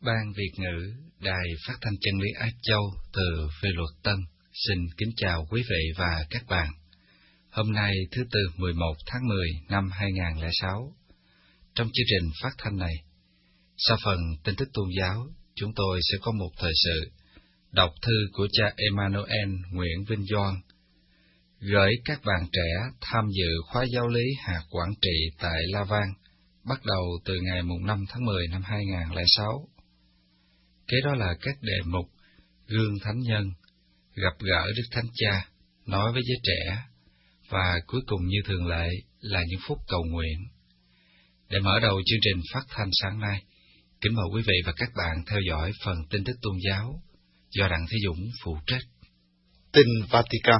Ban Việt ngữ, Đài Phát thanh Chân lý Á Châu từ Phê Luật Tân xin kính chào quý vị và các bạn. Hôm nay thứ Tư 11 tháng 10 năm 2006, trong chương trình phát thanh này, sau phần tin tức tôn giáo, chúng tôi sẽ có một thời sự đọc thư của cha Emmanuel Nguyễn Vinh Doan, gửi các bạn trẻ tham dự khóa giáo lý hạt quản trị tại La Vang, bắt đầu từ ngày 5 tháng 10 năm 2006. Kế đó là các đề mục Gương Thánh Nhân, gặp gỡ Đức Thánh Cha, nói với giới trẻ, và cuối cùng như thường lệ là những phút cầu nguyện. Để mở đầu chương trình phát thanh sáng nay, kính mời quý vị và các bạn theo dõi phần tin tức tôn giáo do Đặng Thế Dũng phụ trách. Tin Vatican.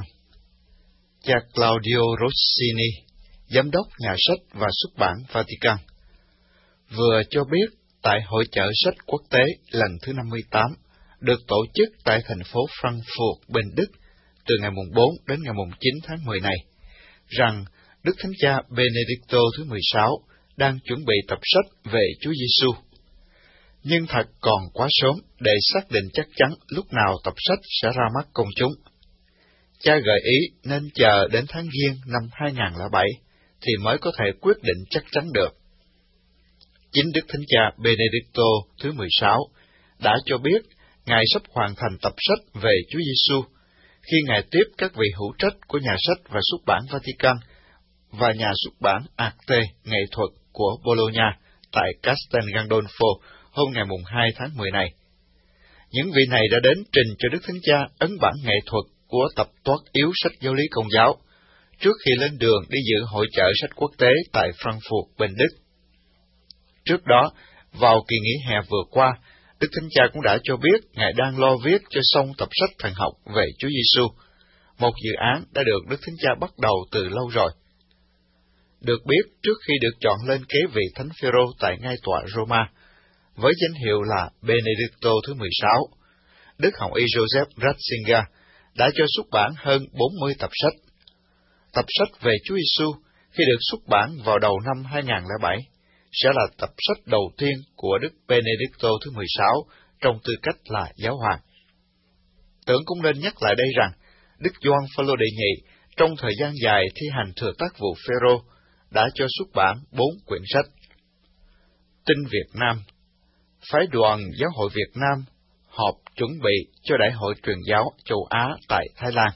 Cha Claudio Rossini, giám đốc nhà sách và xuất bản Vatican, vừa cho biết tại Hội chợ sách quốc tế lần thứ 58 được tổ chức tại thành phố Frankfurt bên Đức từ ngày 4 đến ngày 9 tháng 10 này, rằng Đức Thánh Cha Benedicto thứ 16 đang chuẩn bị tập sách về Chúa Giêsu. Nhưng thật còn quá sớm để xác định chắc chắn lúc nào tập sách sẽ ra mắt công chúng. Cha gợi ý nên chờ đến tháng Giêng năm 2007 thì mới có thể quyết định chắc chắn được. Chính Đức Thánh Cha Benedicto thứ 16 đã cho biết Ngài sắp hoàn thành tập sách về Chúa Giêsu khi Ngài tiếp các vị hữu trách của nhà sách và xuất bản Vatican và nhà xuất bản Arte nghệ thuật của Bologna tại Castel Gandolfo hôm ngày 2 tháng 10 này. Những vị này đã đến trình cho Đức Thánh Cha ấn bản nghệ thuật của tập toát yếu sách giáo lý Công giáo trước khi lên đường đi dự hội chợ sách quốc tế tại Frankfurt bên Đức. Trước đó, vào kỳ nghỉ hè vừa qua, Đức Thánh Cha cũng đã cho biết Ngài đang lo viết cho xong tập sách thần học về Chúa Giêsu, một dự án đã được Đức Thánh Cha bắt đầu từ lâu rồi. Được biết, trước khi được chọn lên kế vị Thánh Phêrô tại ngai tọa Roma, với danh hiệu là Benedicto thứ 16, Đức Hồng Y Joseph Ratzinger đã cho xuất bản hơn 40 tập sách. Tập sách về Chúa Giêsu khi được xuất bản vào đầu năm 2007 sẽ là tập sách đầu tiên của Đức Benedicto thứ 16 trong tư cách là giáo hoàng. Tưởng cũng nên nhắc lại đây rằng, Đức Gioan Phaolô đệ nhị trong thời gian dài thi hành thừa tác vụ Phêrô đã cho xuất bản 4 quyển sách. Tin Việt Nam. Phái đoàn Giáo hội Việt Nam họp chuẩn bị cho Đại hội Truyền giáo châu Á tại Thái Lan.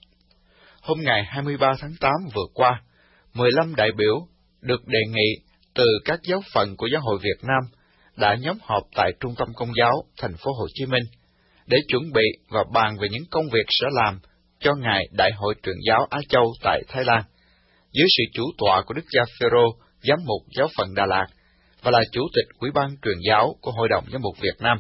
Hôm ngày 23 tháng 8 vừa qua, 15 đại biểu được đề nghị từ các giáo phận của Giáo hội Việt Nam đã nhóm họp tại Trung tâm Công giáo thành phố Hồ Chí Minh để chuẩn bị và bàn về những công việc sẽ làm cho ngày Đại hội Truyền giáo Á Châu tại Thái Lan, dưới sự chủ tọa của Đức Cha Phêrô, giám mục giáo phận Đà Lạt và là chủ tịch Ủy ban Truyền giáo của Hội đồng Giám mục Việt Nam.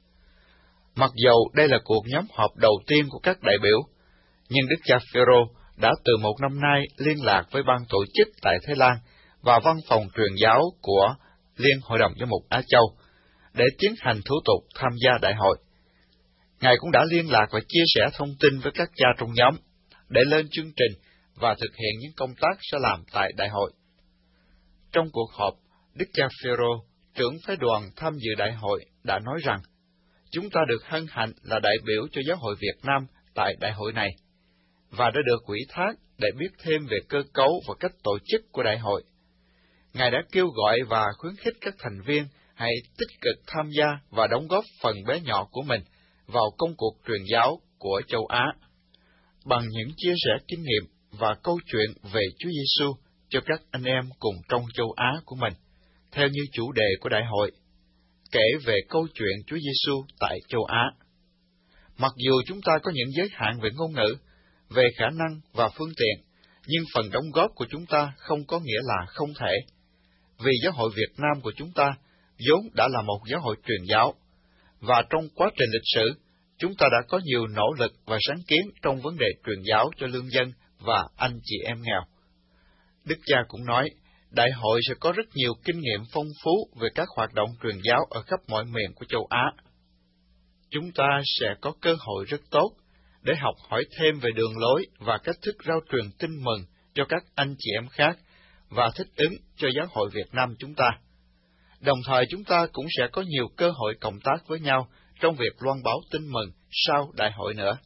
Mặc dầu đây là cuộc nhóm họp đầu tiên của các đại biểu, nhưng Đức Cha Phêrô đã từ một năm nay liên lạc với ban tổ chức tại Thái Lan và văn phòng truyền giáo của Liên Hội đồng Giám mục Á Châu để tiến hành thủ tục tham gia đại hội. Ngài cũng đã liên lạc và chia sẻ thông tin với các cha trong nhóm để lên chương trình và thực hiện những công tác sẽ làm tại đại hội. Trong cuộc họp, Đức Cha Phêrô, trưởng phái đoàn tham dự đại hội, đã nói rằng, chúng ta được hân hạnh là đại biểu cho Giáo hội Việt Nam tại đại hội này, và đã được ủy thác để biết thêm về cơ cấu và cách tổ chức của đại hội. Ngài đã kêu gọi và khuyến khích các thành viên hãy tích cực tham gia và đóng góp phần bé nhỏ của mình vào công cuộc truyền giáo của châu Á, bằng những chia sẻ kinh nghiệm và câu chuyện về Chúa Giêsu cho các anh em cùng trong châu Á của mình, theo như chủ đề của đại hội, kể về câu chuyện Chúa Giêsu tại châu Á. Mặc dù chúng ta có những giới hạn về ngôn ngữ, về khả năng và phương tiện, nhưng phần đóng góp của chúng ta không có nghĩa là không thể. Vì Giáo hội Việt Nam của chúng ta vốn đã là một giáo hội truyền giáo, và trong quá trình lịch sử, chúng ta đã có nhiều nỗ lực và sáng kiến trong vấn đề truyền giáo cho lương dân và anh chị em nghèo. Đức Cha cũng nói, đại hội sẽ có rất nhiều kinh nghiệm phong phú về các hoạt động truyền giáo ở khắp mọi miền của châu Á. Chúng ta sẽ có cơ hội rất tốt để học hỏi thêm về đường lối và cách thức rao truyền tin mừng cho các anh chị em khác và thích ứng cho Giáo hội Việt Nam chúng ta. Đồng thời chúng ta cũng sẽ có nhiều cơ hội cộng tác với nhau trong việc loan báo tin mừng sau đại hội nữa.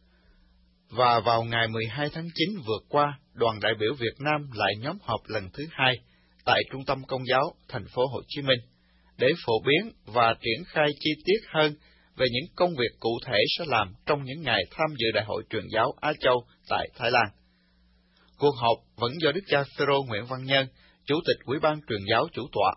Và vào ngày 12 tháng 9 vừa qua, đoàn đại biểu Việt Nam lại nhóm họp lần thứ 2 tại Trung tâm Công giáo thành phố Hồ Chí Minh để phổ biến và triển khai chi tiết hơn về những công việc cụ thể sẽ làm trong những ngày tham dự Đại hội Truyền giáo Á Châu tại Thái Lan. Cuộc họp vẫn do Đức cha Phêrô Nguyễn Văn Nhân, Chủ tịch Ủy ban Truyền giáo chủ tọa.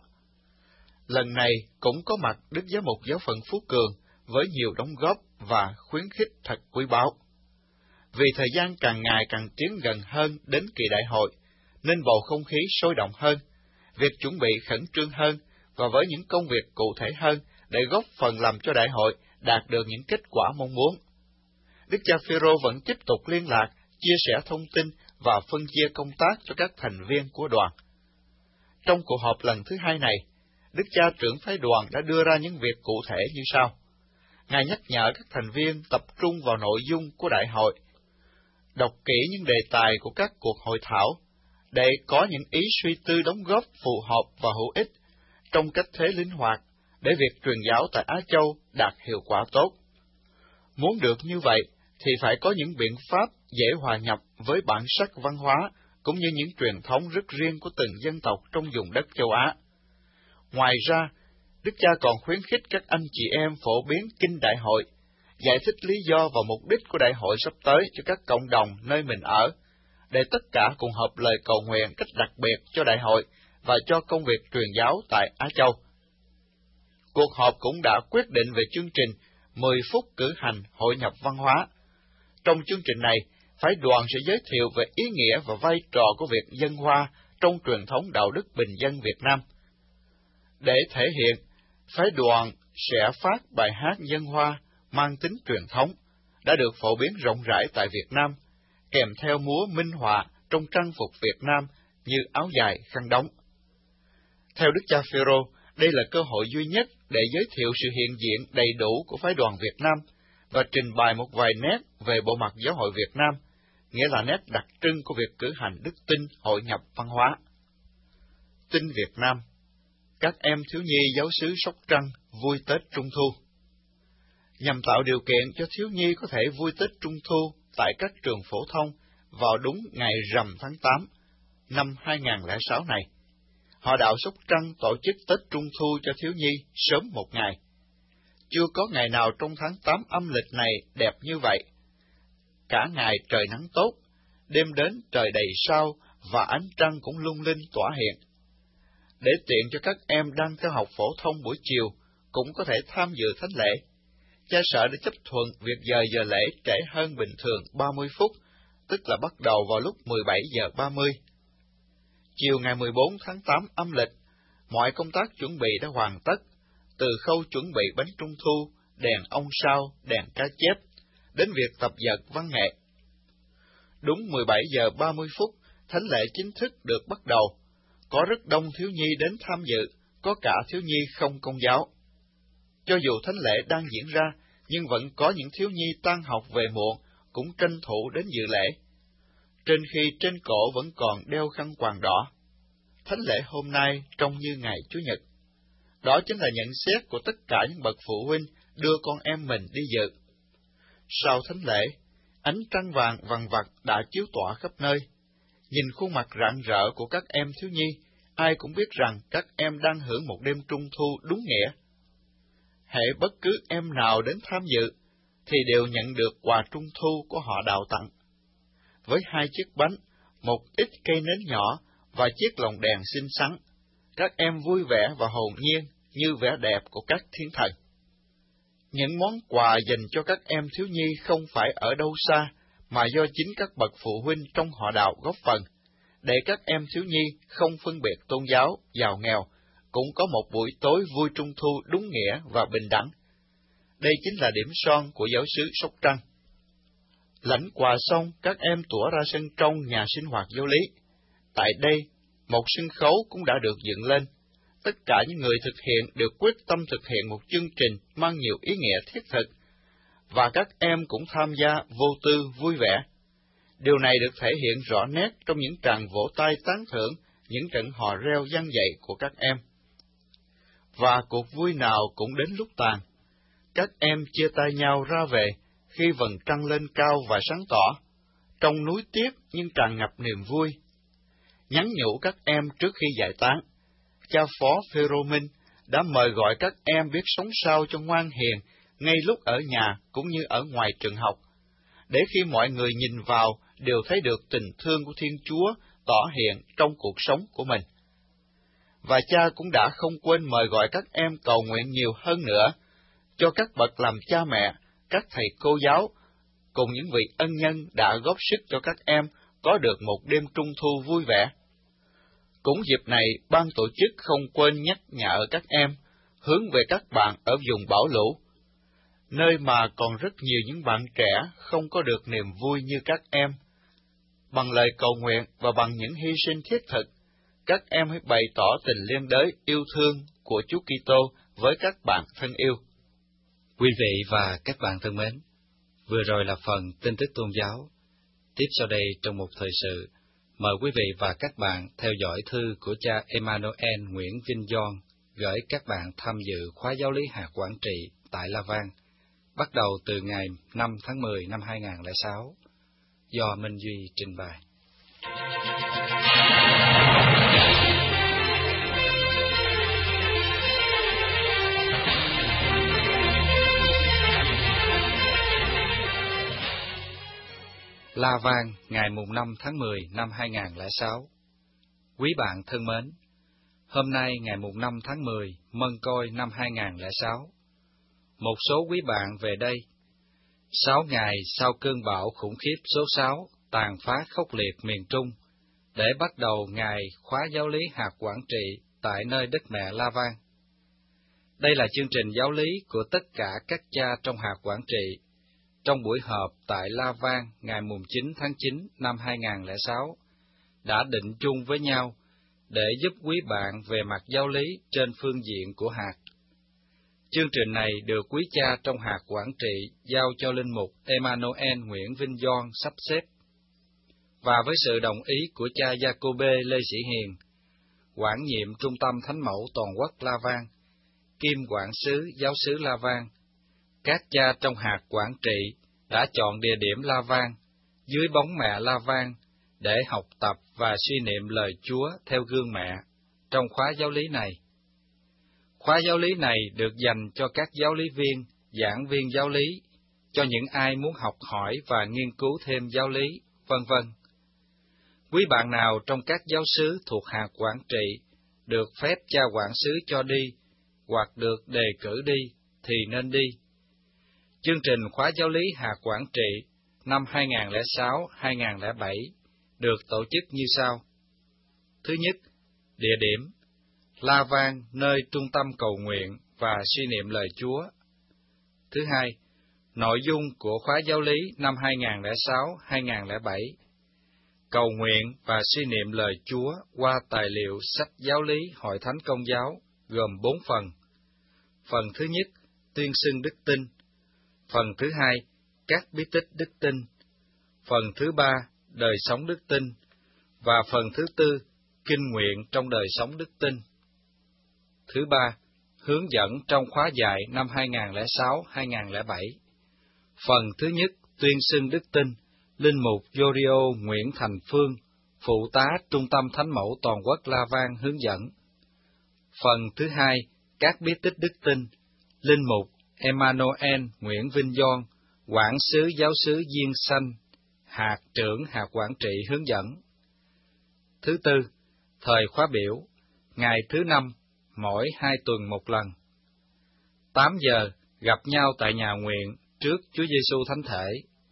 Lần này cũng có mặt Đức Giám mục Giáo phận Phú Cường với nhiều đóng góp và khuyến khích thật quý báu. Vì thời gian càng ngày càng tiến gần hơn đến kỳ đại hội, nên bầu không khí sôi động hơn, việc chuẩn bị khẩn trương hơn và với những công việc cụ thể hơn để góp phần làm cho đại hội đạt được những kết quả mong muốn. Đức cha Phêrô vẫn tiếp tục liên lạc, chia sẻ thông tin và phân chia công tác cho các thành viên của đoàn. Trong cuộc họp lần thứ 2 này, Đức cha trưởng phái đoàn đã đưa ra những việc cụ thể như sau. Ngài nhắc nhở các thành viên tập trung vào nội dung của đại hội, đọc kỹ những đề tài của các cuộc hội thảo, để có những ý suy tư đóng góp phù hợp và hữu ích trong cách thế linh hoạt, để việc truyền giáo tại Á Châu đạt hiệu quả tốt. Muốn được như vậy, thì phải có những biện pháp dễ hòa nhập với bản sắc văn hóa, cũng như những truyền thống rất riêng của từng dân tộc trong vùng đất châu Á. Ngoài ra, Đức cha còn khuyến khích các anh chị em phổ biến kinh đại hội, giải thích lý do và mục đích của đại hội sắp tới cho các cộng đồng nơi mình ở, để tất cả cùng hợp lời cầu nguyện cách đặc biệt cho đại hội và cho công việc truyền giáo tại Á Châu. Cuộc họp cũng đã quyết định về chương trình 10 phút cử hành hội nhập văn hóa. Trong chương trình này, phái đoàn sẽ giới thiệu về ý nghĩa và vai trò của việc dâng hoa trong truyền thống đạo đức bình dân Việt Nam. Để thể hiện, phái đoàn sẽ phát bài hát dâng hoa mang tính truyền thống, đã được phổ biến rộng rãi tại Việt Nam, kèm theo múa minh họa trong trang phục Việt Nam như áo dài, khăn đóng. Theo Đức cha Phêrô, đây là cơ hội duy nhất để giới thiệu sự hiện diện đầy đủ của phái đoàn Việt Nam và trình bày một vài nét về bộ mặt giáo hội Việt Nam, nghĩa là nét đặc trưng của việc cử hành đức tin hội nhập văn hóa. Tin Việt Nam. Các em thiếu nhi giáo xứ Sóc Trăng vui Tết Trung Thu. Nhằm tạo điều kiện cho thiếu nhi có thể vui Tết Trung Thu tại các trường phổ thông vào đúng ngày rằm tháng 8 năm 2006 này, Họ đạo Sóc Trăng tổ chức Tết Trung Thu cho thiếu nhi sớm một ngày. Chưa có ngày nào trong tháng 8 âm lịch này đẹp như vậy. Cả ngày trời nắng tốt, đêm đến trời đầy sao và ánh trăng cũng lung linh tỏa hiện. Để tiện cho các em đang theo học phổ thông buổi chiều cũng có thể tham dự thánh lễ, cha sở đã chấp thuận việc giờ lễ trễ hơn bình thường 30 phút, tức là bắt đầu vào lúc 17:30. Chiều ngày 14 tháng 8 âm lịch, mọi công tác chuẩn bị đã hoàn tất, từ khâu chuẩn bị bánh trung thu, đèn ông sao, đèn cá chép, đến việc tập dượt văn nghệ. Đúng 17:30, thánh lễ chính thức được bắt đầu. Có rất đông thiếu nhi đến tham dự, có cả thiếu nhi không công giáo. Cho dù thánh lễ đang diễn ra, nhưng vẫn có những thiếu nhi tan học về muộn, cũng tranh thủ đến dự lễ. Trên khi trên cổ vẫn còn đeo khăn quàng đỏ. Thánh lễ hôm nay trông như ngày Chủ nhật. Đó chính là nhận xét của tất cả những bậc phụ huynh đưa con em mình đi dự. Sau thánh lễ, ánh trăng vàng vằng vặc đã chiếu tỏa khắp nơi. Nhìn khuôn mặt rạng rỡ của các em thiếu nhi, ai cũng biết rằng các em đang hưởng một đêm trung thu đúng nghĩa. Hễ bất cứ em nào đến tham dự, thì đều nhận được quà trung thu của họ đạo tặng. Với 2 chiếc bánh, một ít cây nến nhỏ và chiếc lồng đèn xinh xắn, các em vui vẻ và hồn nhiên như vẻ đẹp của các thiên thần. Những món quà dành cho các em thiếu nhi không phải ở đâu xa, mà do chính các bậc phụ huynh trong họ đạo góp phần, để các em thiếu nhi không phân biệt tôn giáo, giàu nghèo, cũng có một buổi tối vui trung thu đúng nghĩa và bình đẳng. Đây chính là điểm son của giáo xứ Sóc Trăng. Lãnh quà xong, các em tủa ra sân trong nhà sinh hoạt giáo lý. Tại đây, một sân khấu cũng đã được dựng lên. Tất cả những người thực hiện đều quyết tâm thực hiện một chương trình mang nhiều ý nghĩa thiết thực, và các em cũng tham gia vô tư vui vẻ. Điều này được thể hiện rõ nét trong những tràng vỗ tay tán thưởng, những trận hò reo vang dậy của các em. và cuộc vui nào cũng đến lúc tàn. Các em chia tay nhau ra về khi vầng trăng lên cao và sáng tỏ, trong núi tiếc nhưng tràn ngập niềm vui. Nhắn nhủ các em trước khi giải tán, cha phó Phêrô-minh đã mời gọi các em biết sống sao cho ngoan hiền ngay lúc ở nhà cũng như ở ngoài trường học, để khi mọi người nhìn vào đều thấy được tình thương của Thiên Chúa tỏ hiện trong cuộc sống của mình. Và cha cũng đã không quên mời gọi các em cầu nguyện nhiều hơn nữa, cho các bậc làm cha mẹ, các thầy cô giáo, cùng những vị ân nhân đã góp sức cho các em có được một đêm trung thu vui vẻ. Cũng dịp này, ban tổ chức không quên nhắc nhở các em hướng về các bạn ở vùng bão lũ, nơi mà còn rất nhiều những bạn trẻ không có được niềm vui như các em. Bằng lời cầu nguyện và bằng những hy sinh thiết thực, các em hãy bày tỏ tình liên đới yêu thương của Chúa Kitô với các bạn thân yêu. Quý vị và các bạn thân mến, vừa rồi là phần tin tức tôn giáo. Tiếp sau đây trong một thời sự, mời quý vị và các bạn theo dõi thư của cha Emmanuel Nguyễn Vinh Doan gửi các bạn tham dự khóa giáo lý hạt quản trị tại La Vang, bắt đầu từ ngày 5 tháng 10 năm 2006, do Minh Duy trình bày. La Vang, ngày 5 tháng 10 năm 2006. Quý bạn thân mến, hôm nay ngày 5 tháng 10, Mân Côi năm 2006. Một số quý bạn về đây. 6 ngày sau cơn bão khủng khiếp số 6 tàn phá khốc liệt miền Trung, để bắt đầu ngày khóa giáo lý hạt quản trị tại nơi đất mẹ La Vang. Đây là chương trình giáo lý của tất cả các cha trong hạt quản trị, trong buổi họp tại La Vang ngày 9 tháng 9 năm 2006, đã định chung với nhau để giúp quý bạn về mặt giáo lý trên phương diện của hạt. Chương trình này được quý cha trong hạt quản trị giao cho linh mục Emmanuel Nguyễn Vinh Doan sắp xếp. Và với sự đồng ý của cha Giacôbê Lê Sĩ Hiền, quản nhiệm Trung tâm Thánh Mẫu Toàn quốc La Vang, kiêm quản sứ giáo xứ La Vang, các cha trong hạt quản trị đã chọn địa điểm La Vang, dưới bóng mẹ La Vang, để học tập và suy niệm lời Chúa theo gương mẹ trong khóa giáo lý này. Khóa giáo lý này được dành cho các giáo lý viên, giảng viên giáo lý, cho những ai muốn học hỏi và nghiên cứu thêm giáo lý, vân vân. Quý bạn nào trong các giáo xứ thuộc hạt quản trị được phép cha quản xứ cho đi, hoặc được đề cử đi, thì nên đi. Chương trình khóa giáo lý hạt quản trị năm 2006-2007 được tổ chức như sau. Thứ nhất, địa điểm La Vang, nơi trung tâm cầu nguyện và suy niệm lời Chúa. Thứ hai, nội dung của khóa giáo lý năm 2006-2007. Cầu nguyện và suy niệm lời Chúa qua tài liệu sách giáo lý Hội Thánh Công giáo gồm 4 phần. Phần thứ nhất, tuyên xưng đức tin. Phần thứ hai, các bí tích đức tin. Phần thứ ba, đời sống đức tin. Và phần thứ tư, kinh nguyện trong đời sống đức tin. Thứ ba, hướng dẫn trong khóa dạy năm 2006-2007. Phần thứ nhất, tuyên xưng đức tin, linh mục Yorio Nguyễn Thành Phương, phụ tá Trung tâm Thánh Mẫu Toàn quốc La Vang hướng dẫn. Phần thứ hai, các bí tích đức tin, linh mục Emmanuel Nguyễn Vinh Doan, quản sứ giáo xứ Diên Xanh, hạt trưởng hạt quản trị hướng dẫn. Thứ tư, thời khóa biểu, ngày thứ năm, mỗi 2 tuần một lần. 8 giờ, gặp nhau tại nhà nguyện trước Chúa Giêsu Thánh Thể.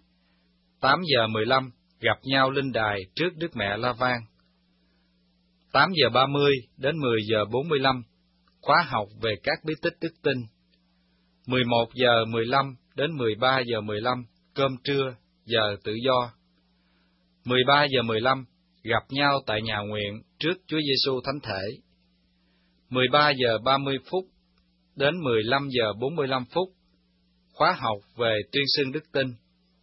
8 giờ 15, gặp nhau linh đài trước Đức Mẹ La Vang. 8 giờ 30 đến 10 giờ 45, khóa học về các bí tích đức tin. 11 giờ 15 đến 13 giờ 15, cơm trưa, giờ tự do. 13 giờ 15, gặp nhau tại nhà nguyện trước Chúa Giêsu Thánh Thể. 13 giờ 30 phút đến 15 giờ 45 phút, khóa học về tuyên xưng đức tin.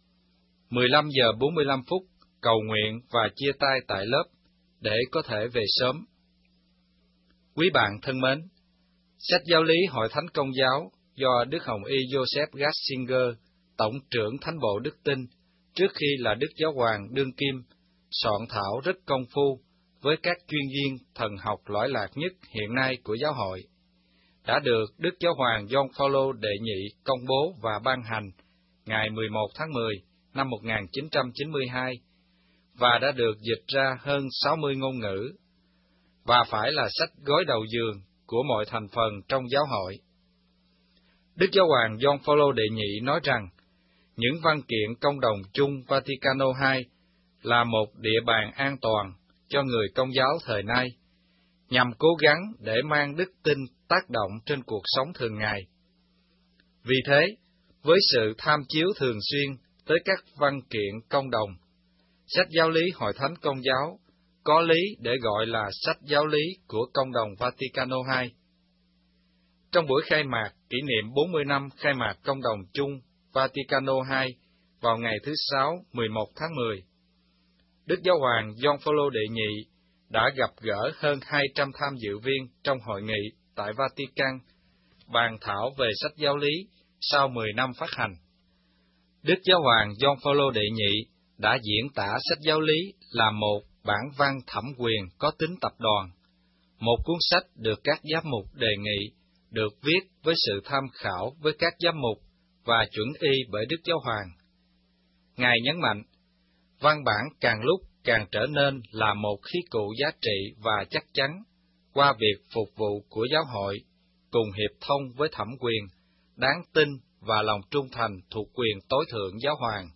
15 giờ 45 phút, cầu nguyện và chia tay tại lớp để có thể về sớm. Quý bạn thân mến, Sách giáo lý Hội Thánh Công giáo do Đức Hồng Y Joseph Ratzinger, Tổng trưởng Thánh bộ Đức Tin, trước khi là Đức Giáo hoàng đương kim, soạn thảo rất công phu với các chuyên viên thần học lõi lạc nhất hiện nay của giáo hội, đã được Đức Giáo hoàng Gioan Phaolô đệ nhị công bố và ban hành ngày 11 tháng 10 năm 1992, và đã được dịch ra hơn 60 ngôn ngữ, và phải là sách gối đầu giường của mọi thành phần trong giáo hội. Đức Giáo hoàng Gioan Phaolô đệ nhị nói rằng, những văn kiện công đồng chung Vaticano II là một địa bàn an toàn cho người Công giáo thời nay, nhằm cố gắng để mang đức tin tác động trên cuộc sống thường ngày. Vì thế, với sự tham chiếu thường xuyên tới các văn kiện công đồng, sách giáo lý Hội Thánh Công giáo có lý để gọi là sách giáo lý của Công đồng Vaticano II. Trong buổi khai mạc kỷ niệm 40 năm khai mạc Công đồng chung Vaticano II vào ngày thứ Sáu 11 tháng 10, Đức Giáo hoàng Gioan Phaolô đệ nhị đã gặp gỡ hơn 200 tham dự viên trong hội nghị tại Vatican, bàn thảo về sách giáo lý sau 10 năm phát hành. Đức Giáo hoàng Gioan Phaolô đệ nhị đã diễn tả sách giáo lý là một bản văn thẩm quyền có tính tập đoàn, một cuốn sách được các giám mục đề nghị, được viết với sự tham khảo với các giám mục và chuẩn y bởi Đức Giáo hoàng. Ngài nhấn mạnh, văn bản càng lúc càng trở nên là một khí cụ giá trị và chắc chắn qua việc phục vụ của giáo hội, cùng hiệp thông với thẩm quyền, đáng tin và lòng trung thành thuộc quyền tối thượng giáo hoàng.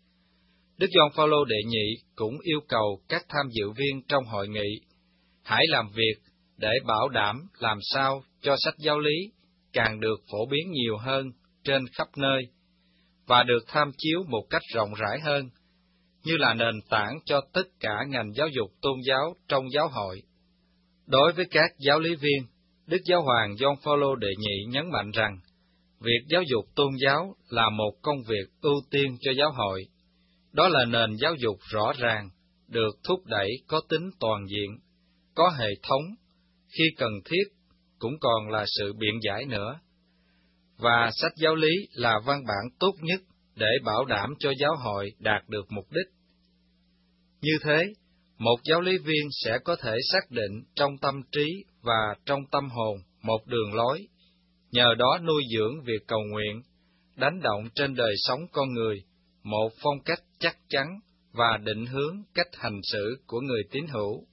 Đức Gioan Phaolô đệ nhị cũng yêu cầu các tham dự viên trong hội nghị hãy làm việc để bảo đảm làm sao cho sách giáo lý càng được phổ biến nhiều hơn trên khắp nơi và được tham chiếu một cách rộng rãi hơn, như là nền tảng cho tất cả ngành giáo dục tôn giáo trong giáo hội. Đối với các giáo lý viên, Đức Giáo hoàng Gioan Phaolô đệ nhị nhấn mạnh rằng, việc giáo dục tôn giáo là một công việc ưu tiên cho giáo hội. Đó là nền giáo dục rõ ràng, được thúc đẩy có tính toàn diện, có hệ thống, khi cần thiết, cũng còn là sự biện giải nữa. Và sách giáo lý là văn bản tốt nhất để bảo đảm cho giáo hội đạt được mục đích. Như thế, một giáo lý viên sẽ có thể xác định trong tâm trí và trong tâm hồn một đường lối, nhờ đó nuôi dưỡng việc cầu nguyện, đánh động trên đời sống con người, một phong cách chắc chắn và định hướng cách hành xử của người tín hữu.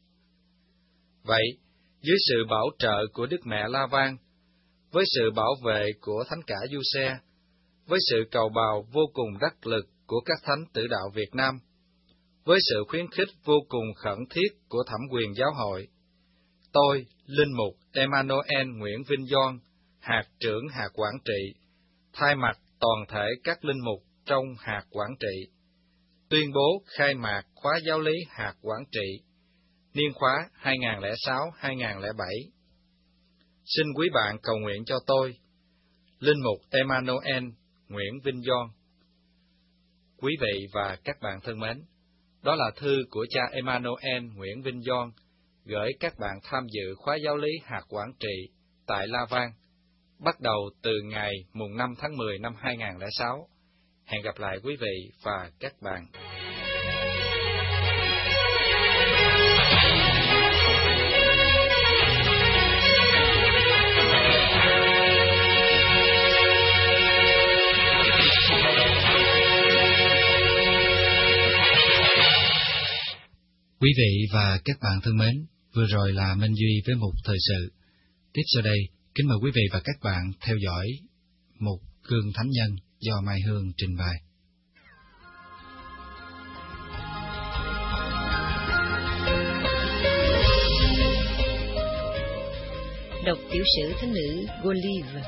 Vậy, dưới sự bảo trợ của Đức Mẹ La Vang, với sự bảo vệ của Thánh cả Giuse, với sự cầu bào vô cùng đắc lực của các thánh tử đạo Việt Nam, với sự khuyến khích vô cùng khẩn thiết của thẩm quyền giáo hội, tôi, Linh mục Emmanuel Nguyễn Vinh Doan, hạt trưởng hạt quản trị, thay mặt toàn thể các linh mục trong hạt quản trị, tuyên bố khai mạc khóa giáo lý hạt quản trị, niên khóa 2006-2007. Xin quý bạn cầu nguyện cho tôi, Linh mục Emmanuel Nguyễn Vinh Doan. Quý vị và các bạn thân mến, đó là thư của cha Emmanuel Nguyễn Vinh Doan gửi các bạn tham dự khóa giáo lý hạt quản trị tại La Vang, bắt đầu từ ngày mùng 5 tháng 10 năm 2006. Hẹn gặp lại quý vị và các bạn. Quý vị và các bạn thân mến, vừa rồi là Minh Duy với mục thời sự. Tiếp sau đây, kính mời quý vị và các bạn theo dõi mục Gương Thánh Nhân do Mai Hương trình bày. Đọc tiểu sử thánh nữ Golive.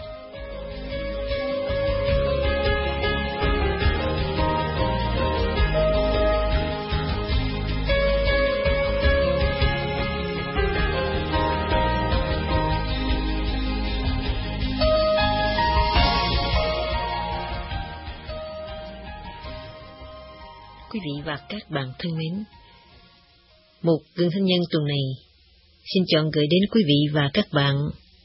Quý vị và các bạn thân mến, một Gương Thánh Nhân tuần này xin chọn gửi đến quý vị và các bạn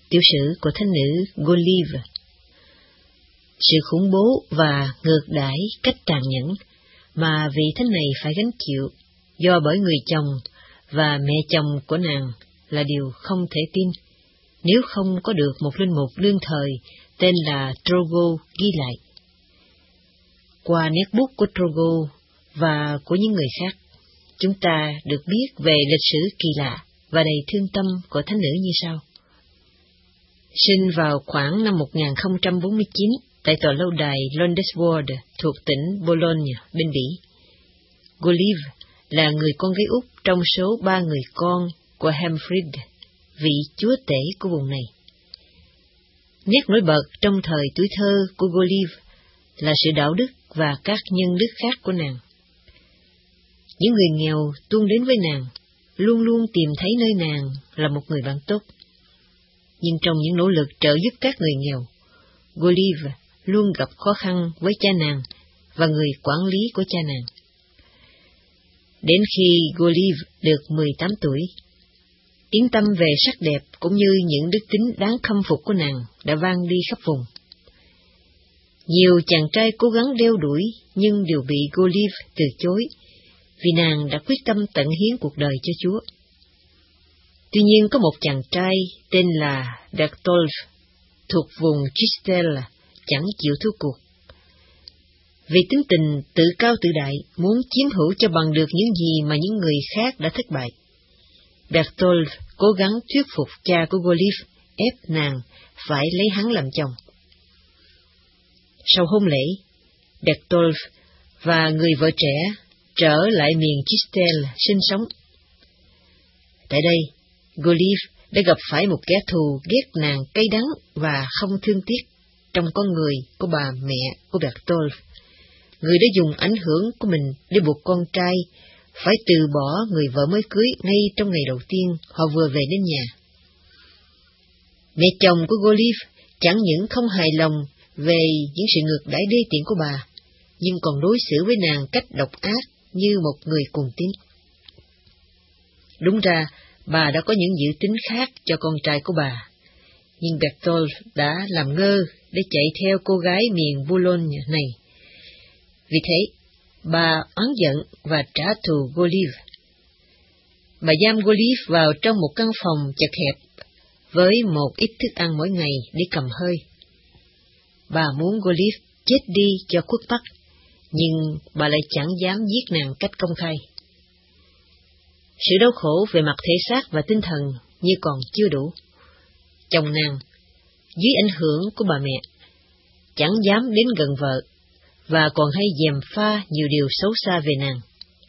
tiểu sử của thánh nữ Golive. Sự khủng bố và ngược đãi cách tàn nhẫn mà vị thánh này phải gánh chịu do bởi người chồng và mẹ chồng của nàng là điều không thể tin, nếu không có được một linh mục đương thời tên là Drogo ghi lại. Qua nét bút của Drogo và của những người khác, chúng ta được biết về lịch sử kỳ lạ và đầy thương tâm của thánh nữ như sau. Sinh vào khoảng năm 1049 tại tòa lâu đài Londesward thuộc tỉnh Bologna, bên Bỉ. Golive là người con gái út trong số 3 người con của Helmfrid, vị chúa tể của vùng này. Nét nổi bật trong thời tuổi thơ của Golive là sự đạo đức và các nhân đức khác của nàng. Những người nghèo tuôn đến với nàng, luôn luôn tìm thấy nơi nàng là một người bạn tốt. Nhưng trong những nỗ lực trợ giúp các người nghèo, Golive luôn gặp khó khăn với cha nàng và người quản lý của cha nàng. Đến khi Golive được 18 tuổi, tiếng tăm về sắc đẹp cũng như những đức tính đáng khâm phục của nàng đã vang đi khắp vùng. Nhiều chàng trai cố gắng đeo đuổi nhưng đều bị Golive từ chối, vì nàng đã quyết tâm tận hiến cuộc đời cho Chúa. Tuy nhiên có một chàng trai tên là Bertolf thuộc vùng Chistelle chẳng chịu thua cuộc. Vì tính tình tự cao tự đại, muốn chiếm hữu cho bằng được những gì mà những người khác đã thất bại, Bertolf cố gắng thuyết phục cha của Golive ép nàng phải lấy hắn làm chồng. Sau hôn lễ, Bertolf và người vợ trẻ trở lại miền Chistelle sinh sống. Tại đây, Golive đã gặp phải một kẻ thù ghét nàng cay đắng và không thương tiếc trong con người của bà mẹ của Bertolf, người đã dùng ảnh hưởng của mình để buộc con trai phải từ bỏ người vợ mới cưới ngay trong ngày đầu tiên họ vừa về đến nhà. Mẹ chồng của Golive chẳng những không hài lòng về những sự ngược đãi đê tiện của bà, nhưng còn đối xử với nàng cách độc ác như một người cuồng tín. Đúng ra, bà đã có những dự tính khác cho con trai của bà, nhưng Bertolf đã làm ngơ để chạy theo cô gái miền Boulogne này. Vì thế, bà oán giận và trả thù Golive. Bà giam Golive vào trong một căn phòng chật hẹp với một ít thức ăn mỗi ngày để cầm hơi. Bà muốn Golive chết đi cho khuất tắc, nhưng bà lại chẳng dám giết nàng cách công khai. Sự đau khổ về mặt thể xác và tinh thần như còn chưa đủ. Chồng nàng, dưới ảnh hưởng của bà mẹ, chẳng dám đến gần vợ, và còn hay gièm pha nhiều điều xấu xa về nàng.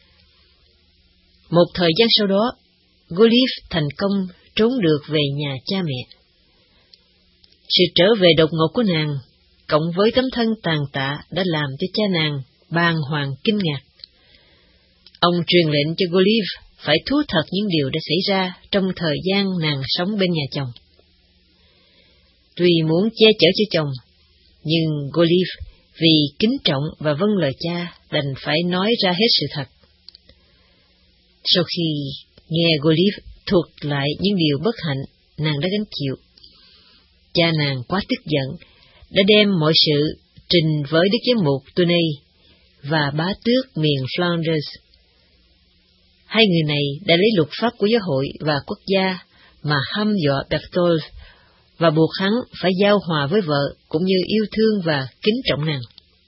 Một thời gian sau đó, Golive thành công trốn được về nhà cha mẹ. Sự trở về đột ngột của nàng, cộng với tấm thân tàn tạ đã làm cho cha nàng bàng hoàng kinh ngạc. Ông truyền lệnh cho Golive phải thú thật những điều đã xảy ra trong thời gian nàng sống bên nhà chồng. Tuy muốn che chở cho chồng, nhưng Golive vì kính trọng và vâng lời cha đành phải nói ra hết sự thật. Sau khi nghe Golive thuật lại những điều bất hạnh nàng đã gánh chịu, cha nàng quá tức giận, đã đem mọi sự trình với đức giám mục Tournai và bá tước miền Flanders. Hai người này đã lấy luật pháp của giáo hội và quốc gia mà hăm dọa Bertolf và buộc hắn phải giao hòa với vợ cũng như yêu thương và kính trọng nàng.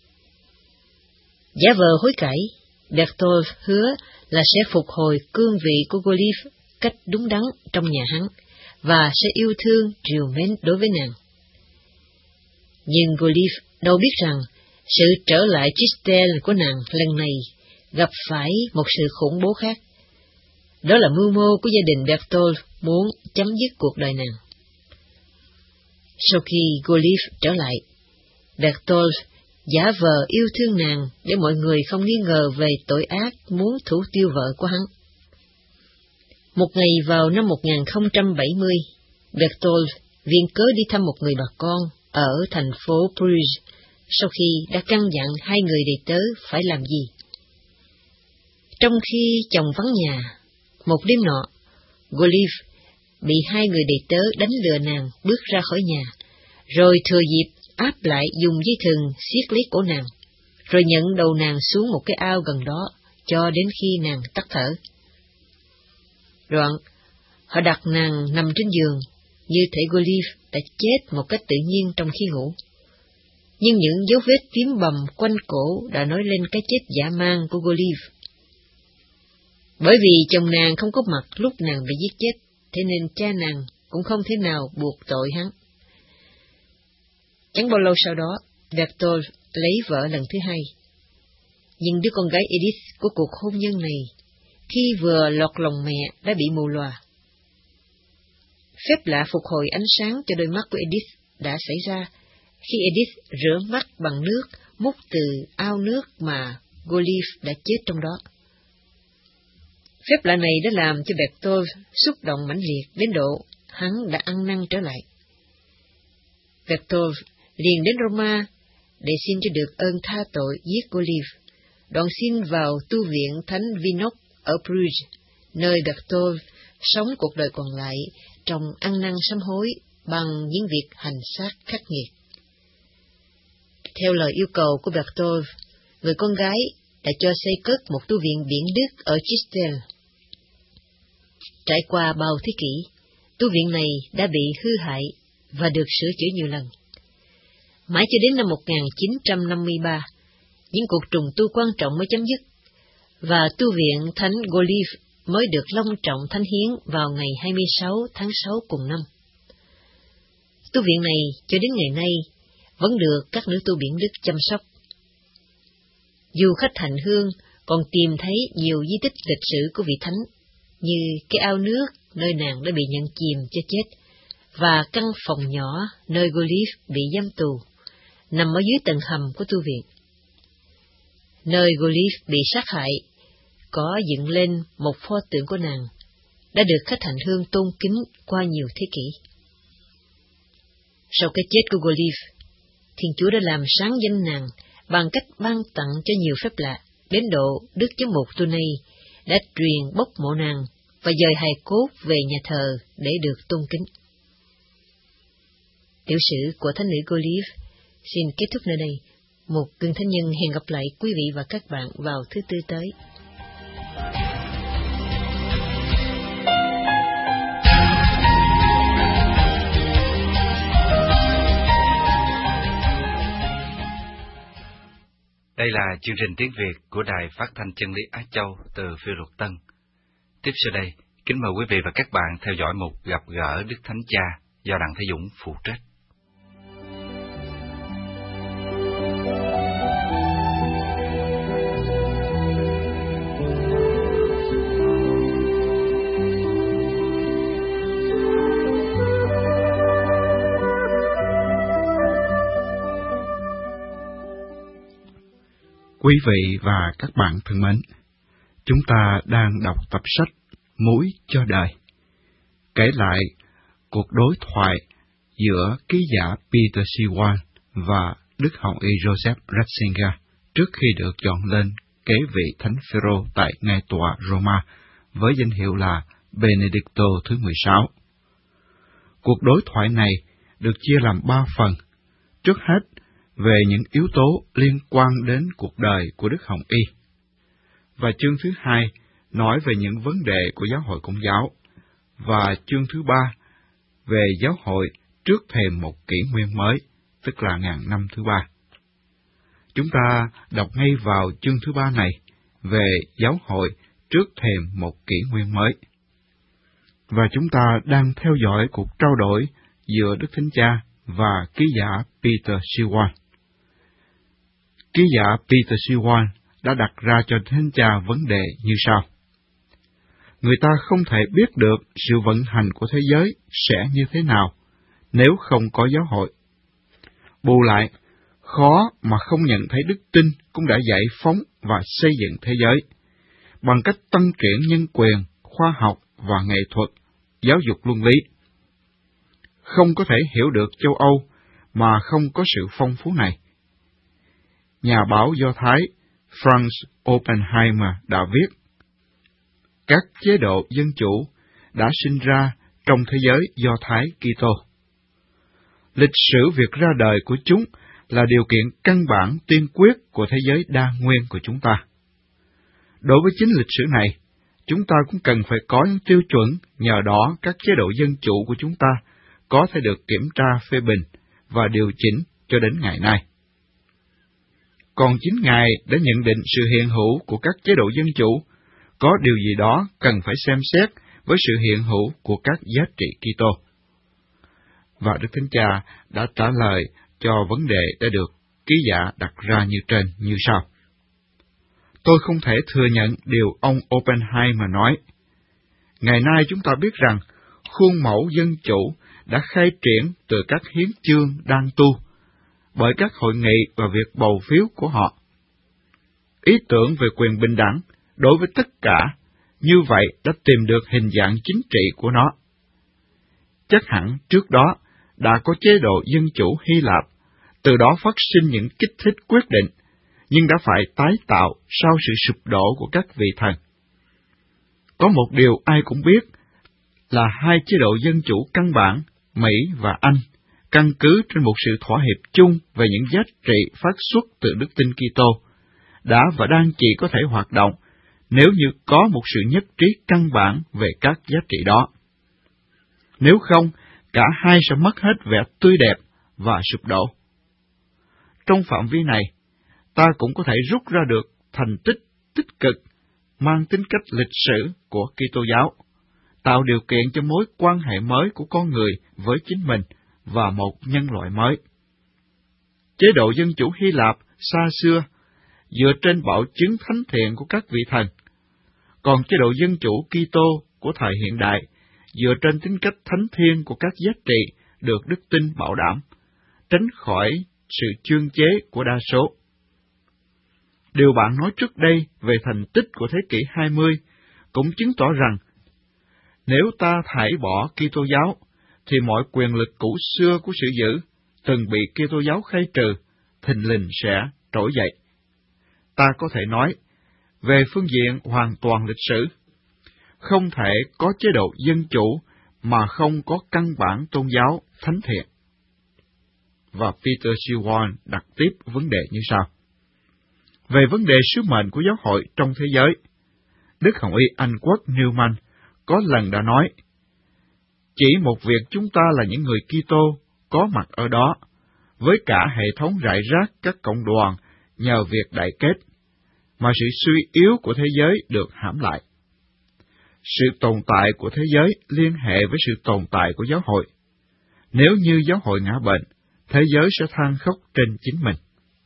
Giả vờ hối cải, Bertolf hứa là sẽ phục hồi cương vị của Golive cách đúng đắn trong nhà hắn và sẽ yêu thương trìu mến đối với nàng. Nhưng Golive đâu biết rằng sự trở lại Chistelle của nàng lần này gặp phải một sự khủng bố khác. Đó là mưu mô của gia đình Bertolf muốn chấm dứt cuộc đời nàng. Sau khi Golive trở lại, Bertolf giả vờ yêu thương nàng để mọi người không nghi ngờ về tội ác muốn thủ tiêu vợ của hắn. Một ngày vào năm 1070, Bertolf viện cớ đi thăm một người bà con ở thành phố Bruges, sau khi đã căn dặn hai người đầy tớ phải làm gì. Trong khi chồng vắng nhà, một đêm nọ, Golive bị hai người đầy tớ đánh lừa nàng bước ra khỏi nhà, rồi thừa dịp áp lại dùng dây thừng siết lấy cổ nàng, rồi nhận đầu nàng xuống một cái ao gần đó, cho đến khi nàng tắt thở. Đoạn, họ đặt nàng nằm trên giường, như thể Golif đã chết một cách tự nhiên trong khi ngủ. Nhưng những dấu vết tím bầm quanh cổ đã nói lên cái chết dã man của Golif. Bởi vì chồng nàng không có mặt lúc nàng bị giết chết, thế nên cha nàng cũng không thể nào buộc tội hắn. Chẳng bao lâu sau đó, Berthold lấy vợ lần thứ hai. Nhưng đứa con gái Edith của cuộc hôn nhân này, khi vừa lọt lòng mẹ đã bị mù lòa. Phép lạ phục hồi ánh sáng cho đôi mắt của Edith đã xảy ra khi Edith rửa mắt bằng nước múc từ ao nước mà Golif đã chết trong đó. Phép lạ này đã làm cho Berthold xúc động mãnh liệt đến độ hắn đã ăn năn trở lại. Berthold liền đến Roma để xin cho được ơn tha tội giết Golif, đoạn xin vào tu viện Thánh Vinóc ở Bruges, nơi Berthold sống cuộc đời còn lại trong ăn năn sám hối bằng những việc hành xác khắc nghiệt. Theo lời yêu cầu của Berthold, người con gái đã cho xây cất một tu viện biển Đức ở Chistel. Trải qua bao thế kỷ, tu viện này đã bị hư hại và được sửa chữa nhiều lần. Mãi cho đến năm 1953, những cuộc trùng tu quan trọng mới chấm dứt, và tu viện Thánh Golif mới được long trọng thánh hiến vào ngày 26 tháng 6 cùng năm. Tu viện này cho đến ngày nay vẫn được các nữ tu biển Đức chăm sóc. Du khách hành hương còn tìm thấy nhiều di tích lịch sử của vị thánh, như cái ao nước nơi nàng đã bị nhận chìm cho chết, và căn phòng nhỏ nơi Golif bị giam tù, nằm ở dưới tầng hầm của tu viện. Nơi Golif bị sát hại, có dựng lên một pho tượng của nàng, đã được khách hành hương tôn kính qua nhiều thế kỷ. Sau cái chết của Golif, Thiên Chúa đã làm sáng danh nàng bằng cách ban tặng cho nhiều phép lạ, đến độ Đức Giám mục Tunay đã truyền bốc mộ nàng và dời hài cốt về nhà thờ để được tôn kính. Tiểu sử của thánh nữ Golif xin kết thúc nơi đây. Một Gương Thánh Nhân hẹn gặp lại quý vị và các bạn vào thứ Tư tới. Đây là chương trình tiếng Việt của Đài Phát thanh Chân lý Á Châu từ Phiêu Luật Tân. Tiếp sau đây, kính mời quý vị và các bạn theo dõi mục Gặp gỡ Đức Thánh Cha do Đặng Thế Dũng phụ trách. Quý vị và các bạn thân mến, chúng ta đang đọc tập sách Muối cho đời, kể lại cuộc đối thoại giữa ký giả Peter Siwan và Đức Hồng Y Joseph Ratzinger trước khi được chọn lên kế vị Thánh Phêrô tại ngai tòa Roma với danh hiệu là Benedicto thứ 16. Cuộc đối thoại này được chia làm 3 phần. Trước hết, về những yếu tố liên quan đến cuộc đời của Đức Hồng Y. Và chương thứ 2 nói về những vấn đề của giáo hội Công giáo. Và chương thứ 3 về giáo hội trước thềm một kỷ nguyên mới, tức là ngàn năm thứ 3. Chúng ta đọc ngay vào chương thứ 3 này về giáo hội trước thềm một kỷ nguyên mới. Và chúng ta đang theo dõi cuộc trao đổi giữa Đức Thánh Cha và ký giả Peter Siwan. Ký giả Peter Siwan đã đặt ra cho Thánh Cha vấn đề như sau. Người ta không thể biết được sự vận hành của thế giới sẽ như thế nào nếu không có giáo hội. Bù lại, khó mà không nhận thấy đức tin cũng đã giải phóng và xây dựng thế giới, bằng cách tăng triển nhân quyền, khoa học và nghệ thuật, giáo dục luân lý. Không có thể hiểu được châu Âu mà không có sự phong phú này. Nhà báo Do Thái Franz Oppenheimer đã viết, các chế độ dân chủ đã sinh ra trong thế giới Do Thái Kitô. Lịch sử việc ra đời của chúng là điều kiện căn bản tiên quyết của thế giới đa nguyên của chúng ta. Đối với chính lịch sử này, chúng ta cũng cần phải có những tiêu chuẩn, nhờ đó các chế độ dân chủ của chúng ta có thể được kiểm tra phê bình và điều chỉnh cho đến ngày nay. Còn chính Ngài đã nhận định sự hiện hữu của các chế độ dân chủ, có điều gì đó cần phải xem xét với sự hiện hữu của các giá trị Kitô. Và Đức Thánh Cha đã trả lời cho vấn đề đã được ký giả đặt ra như trên như sau. Tôi không thể thừa nhận điều ông Oppenheimer nói. Ngày nay chúng ta biết rằng khuôn mẫu dân chủ đã khai triển từ các hiến chương đang tu, bởi các hội nghị và việc bầu phiếu của họ. Ý tưởng về quyền bình đẳng đối với tất cả như vậy đã tìm được hình dạng chính trị của nó. Chắc hẳn trước đó đã có chế độ dân chủ Hy Lạp, từ đó phát sinh những kích thích quyết định, nhưng đã phải tái tạo sau sự sụp đổ của các vị thần. Có một điều ai cũng biết là hai chế độ dân chủ căn bản, Mỹ và Anh, căn cứ trên một sự thỏa hiệp chung về những giá trị phát xuất từ đức tin Kitô, đã và đang chỉ có thể hoạt động nếu như có một sự nhất trí căn bản về các giá trị đó. Nếu không, cả hai sẽ mất hết vẻ tươi đẹp và sụp đổ. Trong phạm vi này, ta cũng có thể rút ra được thành tích tích cực mang tính cách lịch sử của Kitô giáo, tạo điều kiện cho mối quan hệ mới của con người với chính mình và một nhân loại mới. Chế độ dân chủ Hy Lạp xa xưa dựa trên bảo chứng thánh thiện của các vị thần, còn chế độ dân chủ Kitô của thời hiện đại dựa trên tính cách thánh thiêng của các giá trị được đức tin bảo đảm, tránh khỏi sự chương chế của đa số. Điều bạn nói trước đây về thành tích của thế kỷ 20 cũng chứng tỏ rằng nếu ta thải bỏ Kitô giáo, thì mọi quyền lực cũ xưa của sự dữ từng bị Kitô giáo khai trừ, thình lình sẽ trỗi dậy. Ta có thể nói, về phương diện hoàn toàn lịch sử, không thể có chế độ dân chủ mà không có căn bản tôn giáo thánh thiện. Và Peter Seward đặt tiếp vấn đề như sau. Về vấn đề sứ mệnh của giáo hội trong thế giới, Đức Hồng Y Anh Quốc Newman có lần đã nói, chỉ một việc chúng ta là những người Kitô có mặt ở đó, với cả hệ thống rải rác các cộng đoàn nhờ việc đại kết, mà sự suy yếu của thế giới được hãm lại. Sự tồn tại của thế giới liên hệ với sự tồn tại của giáo hội. Nếu như giáo hội ngã bệnh, thế giới sẽ than khóc trên chính mình.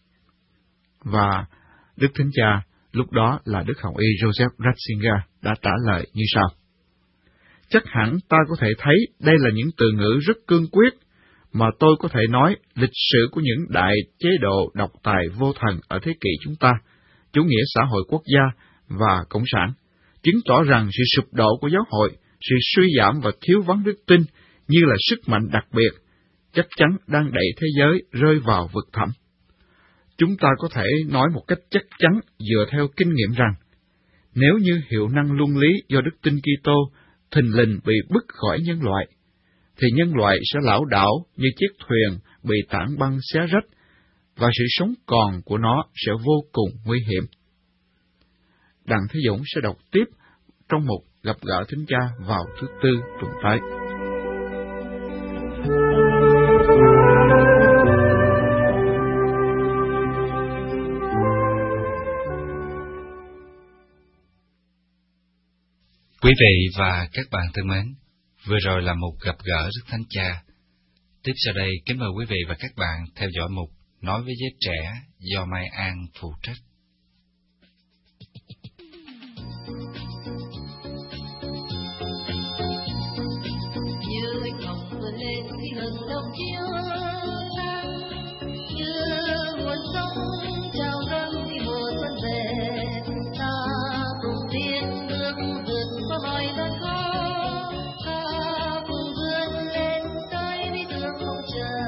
Và Đức Thánh Cha, lúc đó là Đức Hồng Y Joseph Ratzinger, đã trả lời như sau. Chắc hẳn ta có thể thấy đây là những từ ngữ rất cương quyết, mà tôi có thể nói lịch sử của những đại chế độ độc tài vô thần ở thế kỷ chúng ta, chủ nghĩa xã hội quốc gia và cộng sản, chứng tỏ rằng sự sụp đổ của giáo hội, sự suy giảm và thiếu vắng đức tin như là sức mạnh đặc biệt, chắc chắn đang đẩy thế giới rơi vào vực thẳm. Chúng ta có thể nói một cách chắc chắn dựa theo kinh nghiệm rằng, nếu như hiệu năng luân lý do đức tin Kitô thình lình bị bứt khỏi nhân loại, thì nhân loại sẽ lảo đảo như chiếc thuyền bị tảng băng xé rách, và sự sống còn của nó sẽ vô cùng nguy hiểm. Đặng Thế Dũng sẽ đọc tiếp trong một gặp gỡ Thánh Cha vào thứ Tư tuần tới. Quý vị và các bạn thân mến, vừa rồi là một gặp gỡ Đức Thánh Cha. Tiếp sau đây, kính mời quý vị và các bạn theo dõi mục Nói với giới trẻ do Mai An phụ trách. Như hồng vươn lên khi hừng đông chiếu nắng, như nguồn sông trào dâng khi mùa xuân về, ta cùng tiến bước vượt qua mọi gian khó, ta cùng vươn lên tới lý tưởng mong chờ.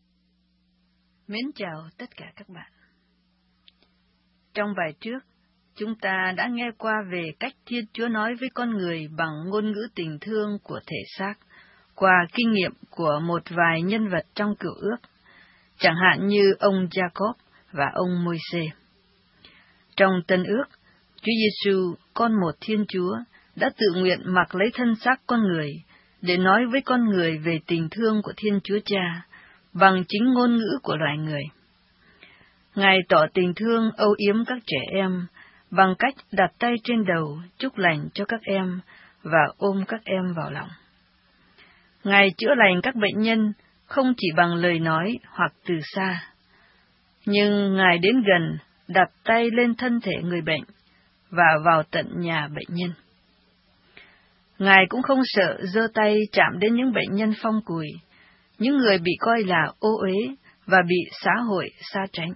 Mến chào tất cả các bạn. Trong bài trước, Chúng ta đã nghe qua về cách Thiên Chúa nói với con người bằng ngôn ngữ tình thương của thể xác, qua kinh nghiệm của một vài nhân vật trong Cựu Ước, chẳng hạn như ông Jacob và ông Môi-se. Trong Tân Ước, Chúa Giêsu, con một Thiên Chúa, đã tự nguyện mặc lấy thân xác con người để nói với con người về tình thương của Thiên Chúa Cha bằng chính ngôn ngữ của loài người. Ngài tỏ tình thương âu yếm các trẻ em bằng cách đặt tay trên đầu chúc lành cho các em và ôm các em vào lòng. Ngài chữa lành các bệnh nhân không chỉ bằng lời nói hoặc từ xa, nhưng Ngài đến gần đặt tay lên thân thể người bệnh và vào tận nhà bệnh nhân. Ngài cũng không sợ giơ tay chạm đến những bệnh nhân phong cùi, những người bị coi là ô uế và bị xã hội xa tránh.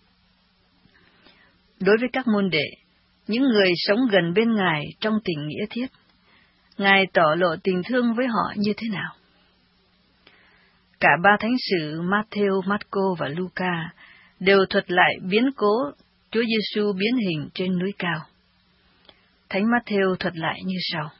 Đối với các môn đệ, những người sống gần bên Ngài trong tình nghĩa thiết, Ngài tỏ lộ tình thương với họ như thế nào? Cả ba thánh sử Matthew, Marco và Luca đều thuật lại biến cố Chúa Giêsu biến hình trên núi cao. Thánh Matthew thuật lại như sau.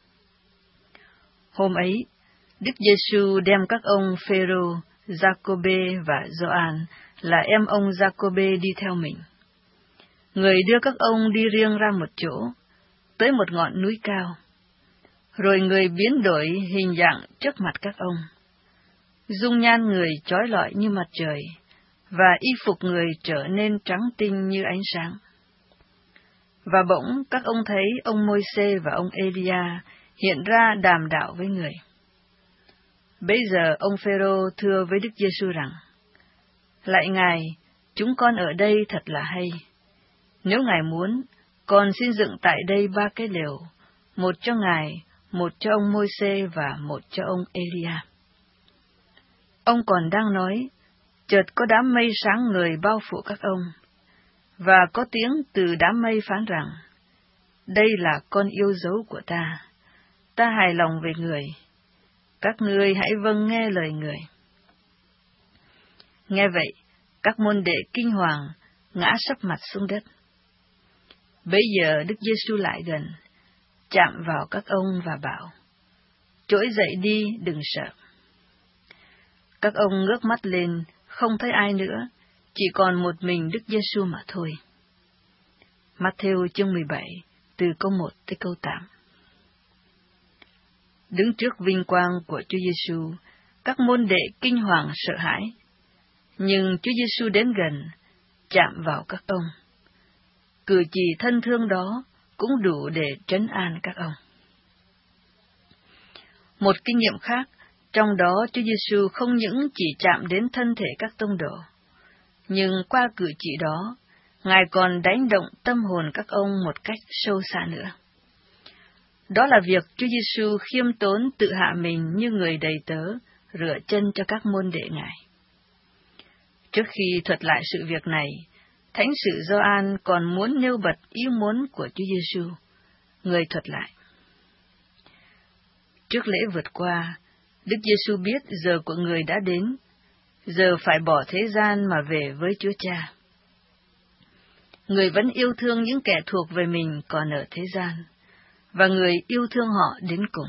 Hôm ấy, Đức Giêsu đem các ông Phêrô, Giacôbê và Gioan là em ông Giacôbê đi theo mình. Người đưa các ông đi riêng ra một chỗ, tới một ngọn núi cao. Rồi người biến đổi hình dạng trước mặt các ông. Dung nhan người chói lọi như mặt trời, và y phục người trở nên trắng tinh như ánh sáng. Và bỗng các ông thấy ông Môi-se và ông Elia hiện ra đàm đạo với người. Bấy giờ ông Phêrô thưa với Đức Giêsu rằng: Lạy Ngài, chúng con ở đây thật là hay. Nếu Ngài muốn, con xin dựng tại đây 3 cái lều, một cho Ngài, một cho ông Môi-se và một cho ông Elia. Ông còn đang nói, chợt có đám mây sáng người bao phủ các ông, và có tiếng từ đám mây phán rằng: Đây là con yêu dấu của ta hài lòng về người, các ngươi hãy vâng nghe lời người. Nghe vậy, các môn đệ kinh hoàng, ngã sấp mặt xuống đất. Bấy giờ Đức Giêsu lại gần, chạm vào các ông và bảo: Trỗi dậy đi, đừng sợ. Các ông ngước mắt lên, không thấy ai nữa, chỉ còn một mình Đức Giêsu mà thôi. Matthew chương 17, từ câu 1 tới câu 8. Đứng trước vinh quang của Chúa Giêsu, các môn đệ kinh hoàng sợ hãi, nhưng Chúa Giêsu đến gần, chạm vào các ông. Cử chỉ thân thương đó cũng đủ để trấn an các ông. Một kinh nghiệm khác, trong đó Chúa Giêsu không những chỉ chạm đến thân thể các tông đồ, nhưng qua cử chỉ đó, Ngài còn đánh động tâm hồn các ông một cách sâu xa nữa. Đó là việc Chúa Giêsu khiêm tốn tự hạ mình như người đầy tớ, rửa chân cho các môn đệ Ngài. Trước khi thuật lại sự việc này, Thánh sử Gioan còn muốn nêu bật ý muốn của Chúa Giêsu. Người thuật lại. Trước lễ vượt qua, Đức Giêsu biết giờ của người đã đến, giờ phải bỏ thế gian mà về với Chúa Cha. Người vẫn yêu thương những kẻ thuộc về mình còn ở thế gian, và người yêu thương họ đến cùng.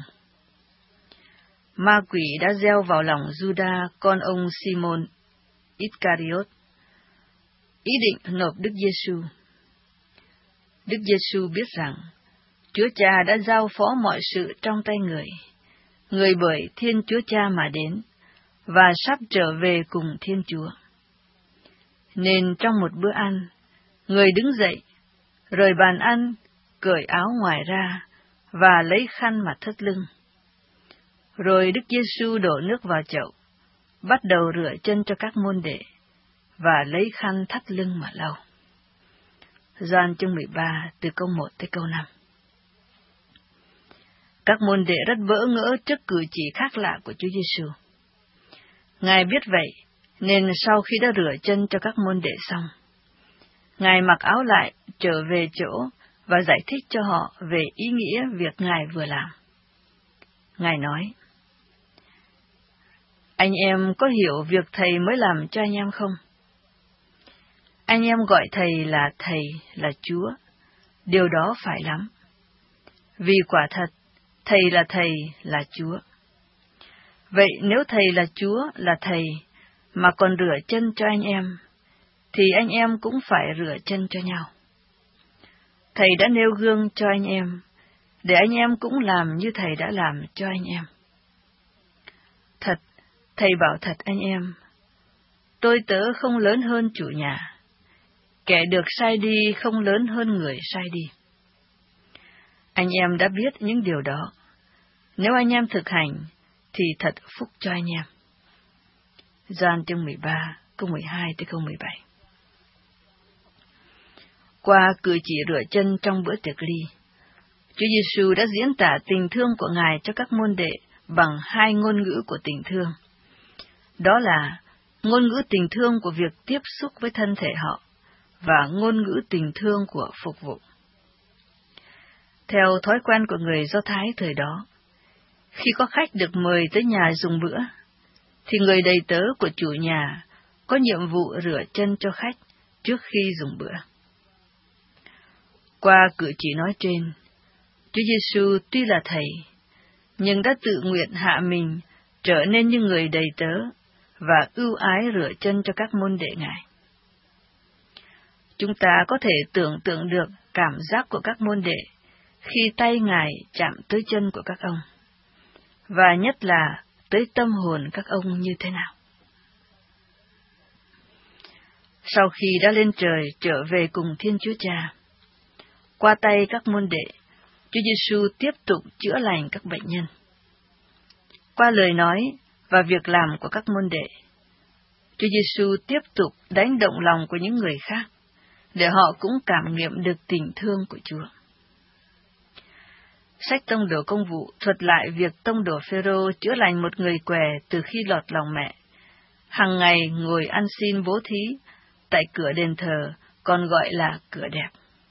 Ma quỷ đã gieo vào lòng Juda, con ông Simon Iscariot, ý định nộp Đức Giêsu. Đức Giêsu biết rằng Chúa Cha đã giao phó mọi sự trong tay người bởi Thiên Chúa Cha mà đến, và sắp trở về cùng Thiên Chúa. Nên trong một bữa ăn, người đứng dậy, rời bàn ăn, cởi áo ngoài ra, và lấy khăn mà thắt lưng. Rồi Đức Giêsu đổ nước vào chậu, bắt đầu rửa chân cho các môn đệ, và lấy khăn thắt lưng mà lau. Gioan chương 13, từ câu 1 tới câu 5. Các môn đệ rất bỡ ngỡ trước cử chỉ khác lạ của Chúa Giêsu. Ngài biết vậy, nên sau khi đã rửa chân cho các môn đệ xong, Ngài mặc áo lại trở về chỗ và giải thích cho họ về ý nghĩa việc Ngài vừa làm. Ngài nói: Anh em có hiểu việc Thầy mới làm cho anh em không? Anh em gọi Thầy là Chúa, điều đó phải lắm. Vì quả thật, Thầy là Chúa. Vậy nếu Thầy là Chúa, là Thầy, mà còn rửa chân cho anh em, thì anh em cũng phải rửa chân cho nhau. Thầy đã nêu gương cho anh em, để anh em cũng làm như Thầy đã làm cho anh em. Thật, Thầy bảo thật anh em, tôi tớ không lớn hơn chủ nhà, kẻ được sai đi không lớn hơn người sai đi. Anh em đã biết những điều đó. Nếu anh em thực hành, thì thật phúc cho anh em. Gioan chương 13, câu 12 tới câu 17. Qua cử chỉ rửa chân trong bữa tiệc ly, Chúa Giêsu đã diễn tả tình thương của Ngài cho các môn đệ bằng hai ngôn ngữ của tình thương. Đó là ngôn ngữ tình thương của việc tiếp xúc với thân thể họ và ngôn ngữ tình thương của phục vụ. Theo thói quen của người Do Thái thời đó, khi có khách được mời tới nhà dùng bữa, thì người đầy tớ của chủ nhà có nhiệm vụ rửa chân cho khách trước khi dùng bữa. Qua cử chỉ nói trên, Chúa Giêsu tuy là Thầy, nhưng đã tự nguyện hạ mình trở nên như người đầy tớ và ưu ái rửa chân cho các môn đệ Ngài. Chúng ta có thể tưởng tượng được cảm giác của các môn đệ khi tay Ngài chạm tới chân của các ông, và nhất là tới tâm hồn các ông như thế nào. Sau khi đã lên trời trở về cùng Thiên Chúa Cha, qua tay các môn đệ, Chúa Giêsu tiếp tục chữa lành các bệnh nhân. Qua lời nói và việc làm của các môn đệ, Chúa Giêsu tiếp tục đánh động lòng của những người khác, để họ cũng cảm nghiệm được tình thương của Chúa. Sách Tông đồ Công vụ thuật lại việc Tông đồ Phêrô chữa lành một người què từ khi lọt lòng mẹ, hàng ngày ngồi ăn xin bố thí tại cửa đền thờ, còn gọi là cửa đẹp.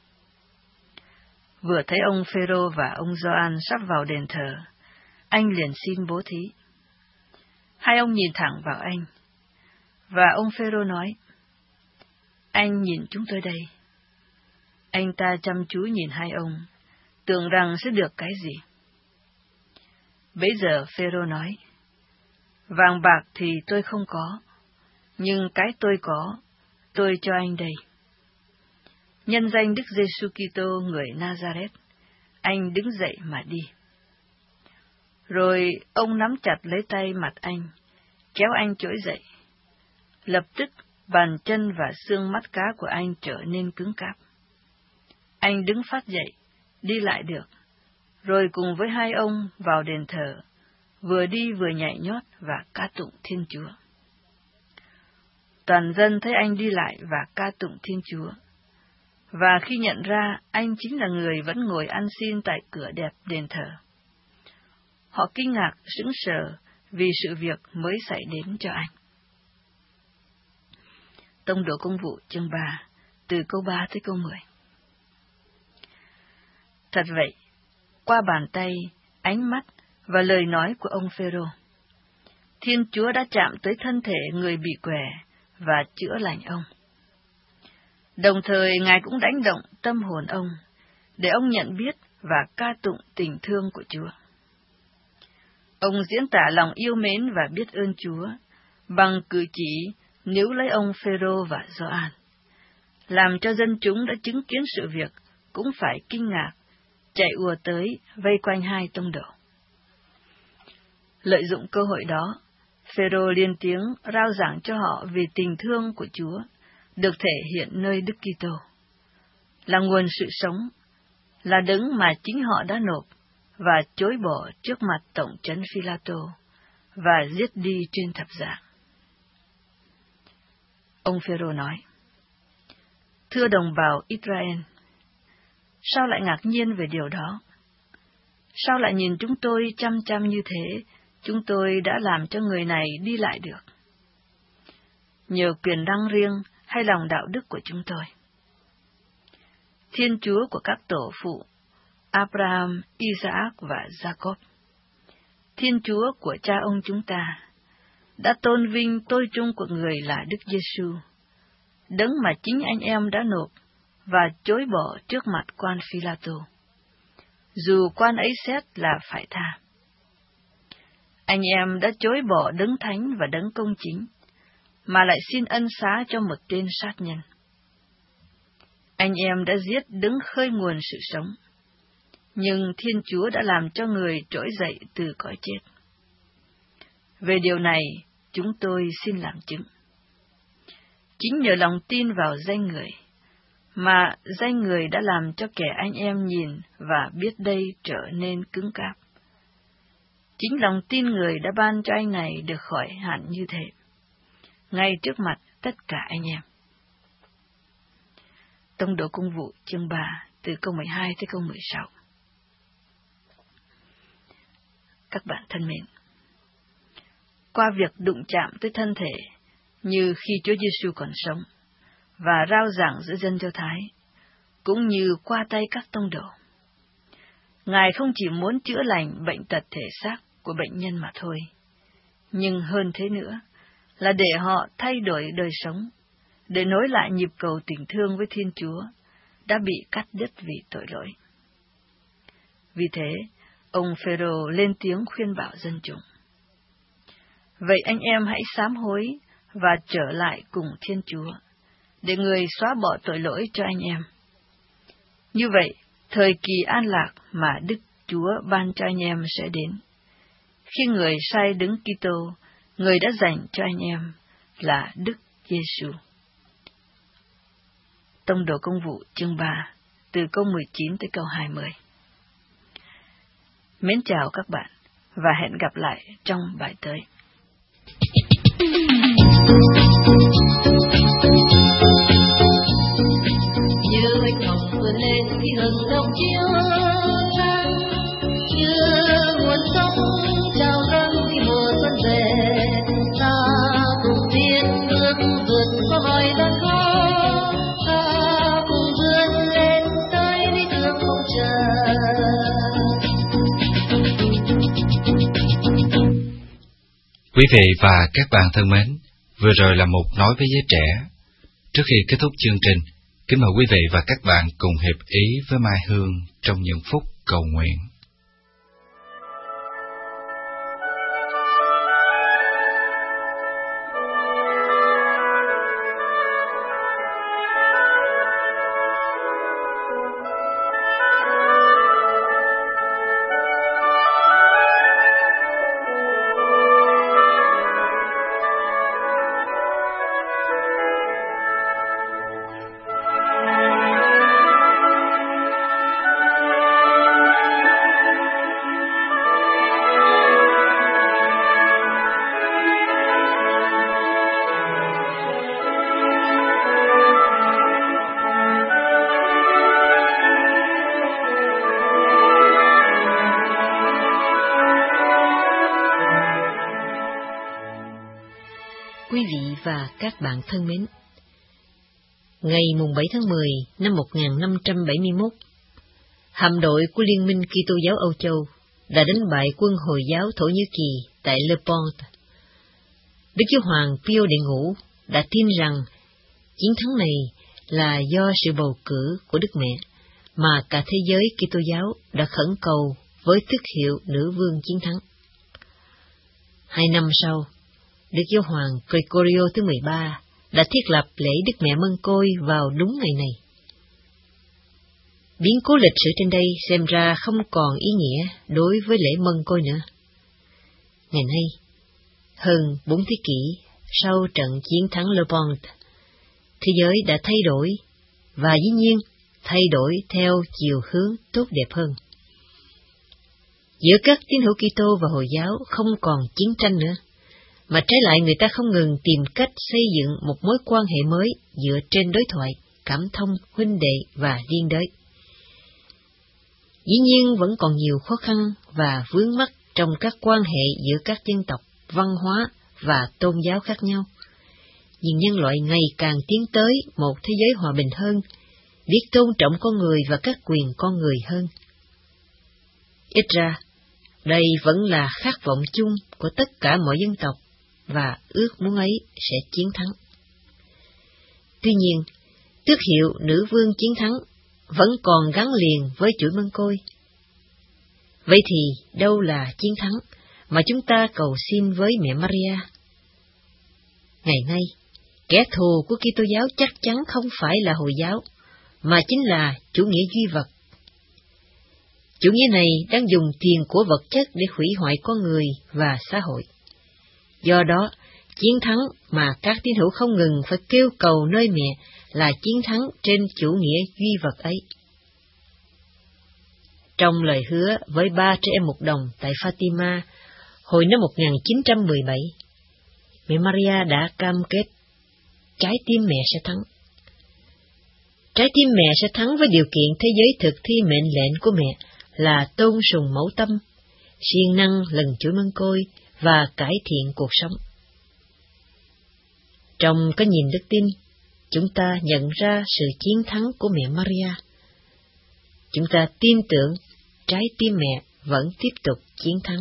Vừa thấy ông Phêrô và ông Gioan sắp vào đền thờ, anh liền xin bố thí. Hai ông nhìn thẳng vào anh, và ông Phêrô nói: "Anh nhìn chúng tôi đây." Anh ta chăm chú nhìn hai ông, tưởng rằng sẽ được cái gì. Bấy giờ Phêrô nói: "Vàng bạc thì tôi không có, nhưng cái tôi có, tôi cho anh đây. Nhân danh Đức Giêsu Kitô người Nazareth, anh đứng dậy mà đi." Rồi ông nắm chặt lấy tay mặt anh, kéo anh trỗi dậy. Lập tức bàn chân và xương mắt cá của anh trở nên cứng cáp. Anh đứng phát dậy, đi lại được, rồi cùng với hai ông vào đền thờ, vừa đi vừa nhảy nhót và ca tụng Thiên Chúa. Toàn dân thấy anh đi lại và ca tụng Thiên Chúa, và khi nhận ra anh chính là người vẫn ngồi ăn xin tại cửa đẹp đền thờ, họ kinh ngạc sững sờ vì sự việc mới xảy đến cho anh. Tông đồ Công vụ chương 3, từ câu 3 tới câu 10. Thật vậy, qua bàn tay, ánh mắt và lời nói của ông Phêrô, Thiên Chúa đã chạm tới thân thể người bị què và chữa lành ông. Đồng thời Ngài cũng đánh động tâm hồn ông, để ông nhận biết và ca tụng tình thương của Chúa. Ông diễn tả lòng yêu mến và biết ơn Chúa bằng cử chỉ níu lấy ông Phêrô và Gioan, làm cho dân chúng đã chứng kiến sự việc cũng phải kinh ngạc, chạy ùa tới vây quanh hai tông đồ. Lợi dụng cơ hội đó, Phêrô liên tiếng rao giảng cho họ về tình thương của Chúa được thể hiện nơi Đức Kitô, là nguồn sự sống, là đấng mà chính họ đã nộp và chối bỏ trước mặt tổng trấn Phi-la-tô và giết đi trên thập giá. Ông Phêrô nói: "Thưa đồng bào Israel, sao lại ngạc nhiên về điều đó? Sao lại nhìn chúng tôi chăm chăm như thế? Chúng tôi đã làm cho người này đi lại được. Nhờ quyền năng riêng hay lòng đạo đức của chúng tôi? Thiên Chúa của các tổ phụ Abraham, Isaac và Jacob, Thiên Chúa của cha ông chúng ta, đã tôn vinh tôi trung của người là Đức Giêsu, đấng mà chính anh em đã nộp và chối bỏ trước mặt quan Phi-la-tô, dù quan ấy xét là phải tha. Anh em đã chối bỏ đấng thánh và đấng công chính, mà lại xin ân xá cho một tên sát nhân. Anh em đã giết đấng khơi nguồn sự sống, nhưng Thiên Chúa đã làm cho người trỗi dậy từ cõi chết. Về điều này, chúng tôi xin làm chứng. Chính nhờ lòng tin vào danh Người, mà danh Người đã làm cho kẻ anh em nhìn và biết đây trở nên cứng cáp. Chính lòng tin Người đã ban cho anh này được khỏi hạn như thế, ngay trước mặt tất cả anh em. Tông đồ công vụ chương 3, từ câu 12 tới câu 16. Các bạn thân mến, qua việc đụng chạm tới thân thể như khi Chúa Giêsu còn sống và rao giảng giữa dân Do Thái, cũng như qua tay các tông đồ, Ngài không chỉ muốn chữa lành bệnh tật thể xác của bệnh nhân mà thôi, nhưng hơn thế nữa là để họ thay đổi đời sống, để nối lại nhịp cầu tình thương với Thiên Chúa đã bị cắt đứt vì tội lỗi. Vì thế, ông Phêrô lên tiếng khuyên bảo dân chúng: vậy anh em hãy sám hối và trở lại cùng Thiên Chúa, để Người xóa bỏ tội lỗi cho anh em. Như vậy, thời kỳ an lạc mà Đức Chúa ban cho anh em sẽ đến, khi Người sai Đấng Kitô, Người đã dành cho anh em là Đức Giêsu. Tông đồ công vụ chương 3, từ câu 19 tới câu 20. Mến chào các bạn, và hẹn gặp lại trong bài tới. Như anh hồng vươn lên khi hừng đông chiếu sáng, như nguồn sông trào dâng khi mùa xuân về, ta cùng tiến bước vượt qua mọi gian khó, ta cùng vươn lên tới lý tưởng mong chờ. Quý vị và các bạn thân mến, vừa rồi là một nói với giới trẻ. Trước khi kết thúc chương trình, kính mời quý vị và các bạn cùng hiệp ý với Mai Hương trong những phút cầu nguyện. Quý vị và các bạn thân mến, ngày mùng 7 tháng 10 năm 1571, hạm đội của Liên minh Kitô giáo Âu Châu đã đánh bại quân Hồi giáo Thổ Nhĩ Kỳ tại Le Pont. Đức Giáo hoàng Pio đệ Ngũ đã tin rằng chiến thắng này là do sự bầu cử của Đức Mẹ, mà cả thế giới Kitô giáo đã khẩn cầu với tước hiệu nữ vương chiến thắng. 2 năm sau, Đức Giáo hoàng Gregorio thứ 13 đã thiết lập lễ Đức Mẹ Mân Côi vào đúng ngày này. Biến cố lịch sử trên đây xem ra không còn ý nghĩa đối với lễ Mân Côi nữa. Ngày nay, hơn 4 thế kỷ sau trận chiến thắng Le Pont, thế giới đã thay đổi, và dĩ nhiên thay đổi theo chiều hướng tốt đẹp hơn. Giữa các tín hữu Kitô và Hồi giáo không còn chiến tranh nữa, mà trái lại người ta không ngừng tìm cách xây dựng một mối quan hệ mới dựa trên đối thoại, cảm thông, huynh đệ và liên đới. Dĩ nhiên vẫn còn nhiều khó khăn và vướng mắc trong các quan hệ giữa các dân tộc, văn hóa và tôn giáo khác nhau. Nhưng nhân loại ngày càng tiến tới một thế giới hòa bình hơn, biết tôn trọng con người và các quyền con người hơn. Ít ra, đây vẫn là khát vọng chung của tất cả mọi dân tộc, và ước muốn ấy sẽ chiến thắng. Tuy nhiên, tước hiệu nữ vương chiến thắng vẫn còn gắn liền với chuỗi mân côi. Vậy thì đâu là chiến thắng mà chúng ta cầu xin với mẹ Maria? Ngày nay, kẻ thù của Kitô giáo chắc chắn không phải là Hồi giáo, mà chính là chủ nghĩa duy vật. Chủ nghĩa này đang dùng tiền của vật chất để hủy hoại con người và xã hội. Do đó, chiến thắng mà các tín hữu không ngừng phải kêu cầu nơi mẹ là chiến thắng trên chủ nghĩa duy vật ấy. Trong lời hứa với 3 trẻ em 1 đồng tại Fatima hồi năm 1917, mẹ Maria đã cam kết trái tim mẹ sẽ thắng. Trái tim mẹ sẽ thắng với điều kiện thế giới thực thi mệnh lệnh của mẹ là tôn sùng mẫu tâm, siêng năng lần chuỗi mân côi và cải thiện cuộc sống. Trong cái nhìn đức tin, chúng ta nhận ra sự chiến thắng của mẹ Maria. Chúng ta tin tưởng trái tim mẹ vẫn tiếp tục chiến thắng.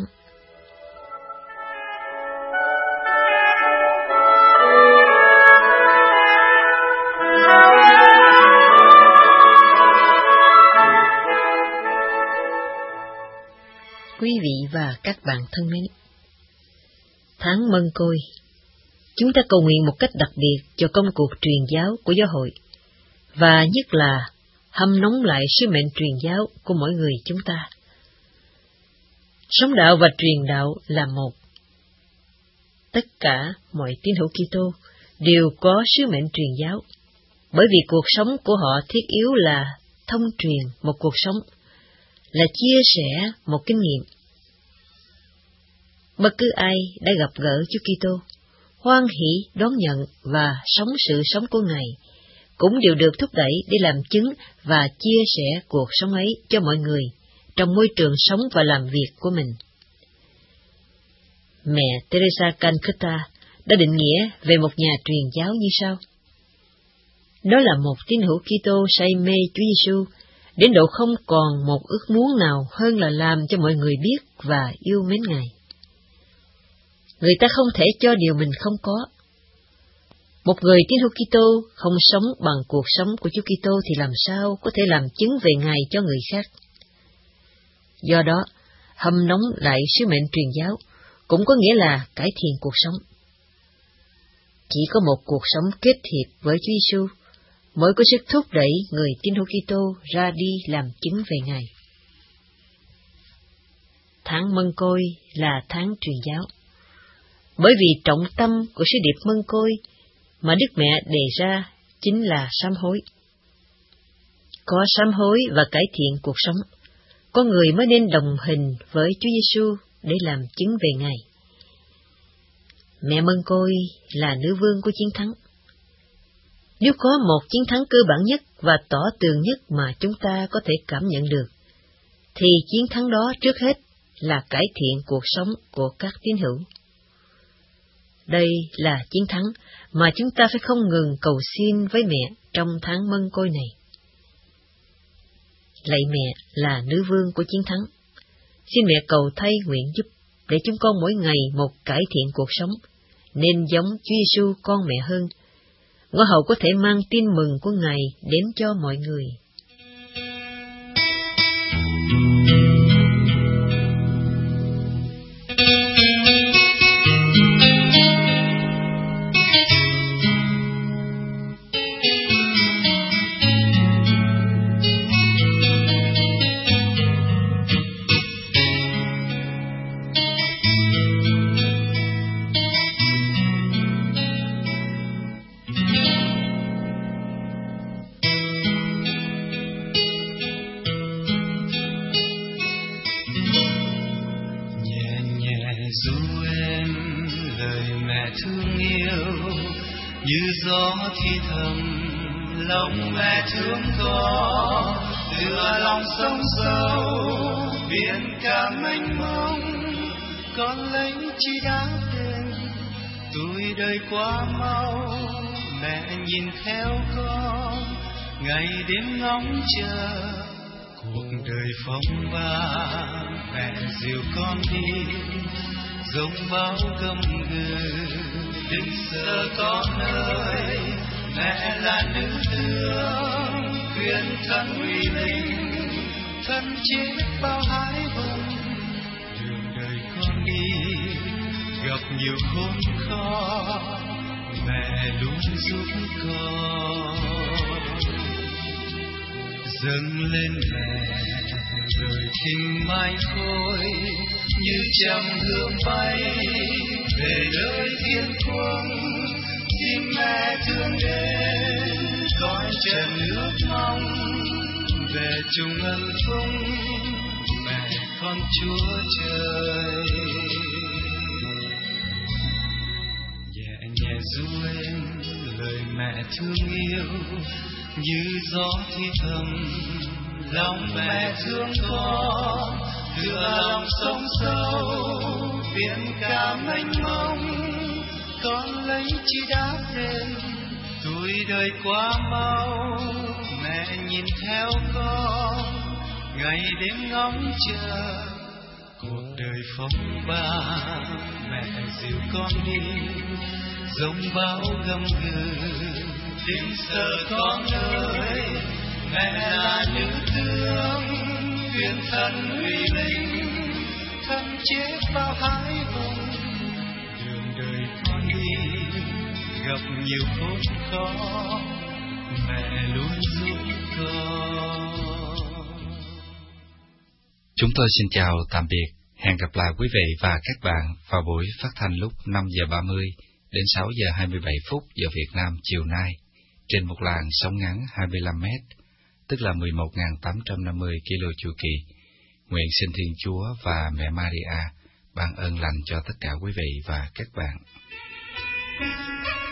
Quý vị và các bạn thân mến, tháng Mân Côi, chúng ta cầu nguyện một cách đặc biệt cho công cuộc truyền giáo của giáo hội, và nhất là hâm nóng lại sứ mệnh truyền giáo của mỗi người chúng ta. Sống đạo và truyền đạo là một. Tất cả mọi tín hữu Kitô đều có sứ mệnh truyền giáo, bởi vì cuộc sống của họ thiết yếu là thông truyền một cuộc sống, là chia sẻ một kinh nghiệm. Bất cứ ai đã gặp gỡ Chúa Kitô, hoan hỷ đón nhận và sống sự sống của Ngài, cũng đều được thúc đẩy để làm chứng và chia sẻ cuộc sống ấy cho mọi người trong môi trường sống và làm việc của mình. Mẹ Teresa Calcutta đã định nghĩa về một nhà truyền giáo như sau: đó là một tín hữu Kitô say mê Chúa Giêsu đến độ không còn một ước muốn nào hơn là làm cho mọi người biết và yêu mến Ngài. Người ta không thể cho điều mình không có. Một người tín hữu Kitô không sống bằng cuộc sống của Chúa Kitô thì làm sao có thể làm chứng về Ngài cho người khác? Do đó, hâm nóng lại sứ mệnh truyền giáo cũng có nghĩa là cải thiện cuộc sống. Chỉ có một cuộc sống kết hiệp với Chúa Giêsu mới có sức thúc đẩy người tín hữu Kitô ra đi làm chứng về Ngài. Tháng Mân Côi là tháng truyền giáo, bởi vì trọng tâm của sứ điệp Mân Côi mà Đức Mẹ đề ra chính là sám hối. Có sám hối và cải thiện cuộc sống, con người mới nên đồng hình với Chúa Giêsu để làm chứng về Ngài. Mẹ Mân Côi là nữ vương của chiến thắng. Nếu có một chiến thắng cơ bản nhất và tỏ tường nhất mà chúng ta có thể cảm nhận được, thì chiến thắng đó trước hết là cải thiện cuộc sống của các tín hữu. Đây là chiến thắng mà chúng ta phải không ngừng cầu xin với mẹ trong tháng Mân Côi này. Lạy mẹ là nữ vương của chiến thắng, xin mẹ cầu thay nguyện giúp để chúng con mỗi ngày một cải thiện cuộc sống, nên giống Chúa Giêsu con mẹ hơn, ngõ hậu có thể mang tin mừng của Ngài đến cho mọi người. Như gió thì thầm lòng mẹ thương con, tựa lòng sông sâu biển cả mênh mông, con lấy chi đáng tên tuổi đời quá mau. Mẹ nhìn theo con ngày đêm ngóng chờ cuộc đời phong ba, mẹ dìu con đi Dòng bão gầm gừ đừng sợ có nơi mẹ là nữ tướng khuyên thân uy linh thân chết bao hái hùng. Đường đời con đi gặp nhiều khốn khó mẹ luôn giúp con. Dâng lên mẹ đời tình mai khôi như trăng hương bay về nơi thiên quốc. Xin mẹ thương đến cõi trần nước mong về chung ân phúc mẹ con Chúa Trời. Nhẹ nhẹ ru lên lời mẹ thương yêu như gió thì thầm lòng mẹ thương con tựa lòng sông sâu biển cả mênh mông. Con lấy chi đáp lên tuổi đời quá mau mẹ nhìn theo con ngày đêm ngóng chờ cuộc đời phong ba. Mẹ dìu con đi dòng bão gầm gừ đừng sợ con ơi mẹ là nữ tướng khuyên thân uy linh thân chết bao hái hùng. Đường đời con đi gặp nhiều khốn khó mẹ luôn giúp con. Chúng tôi xin chào tạm biệt, hẹn gặp lại quý vị và các bạn vào buổi phát thanh lúc 5 giờ 30 đến 6 giờ 27 phút giờ Việt Nam chiều nay trên một làn sóng ngắn 25 mét, tức là 11.850 kilo chu kỳ. Nguyện xin Thiên Chúa và Mẹ Maria ban ơn lành cho tất cả quý vị và các bạn.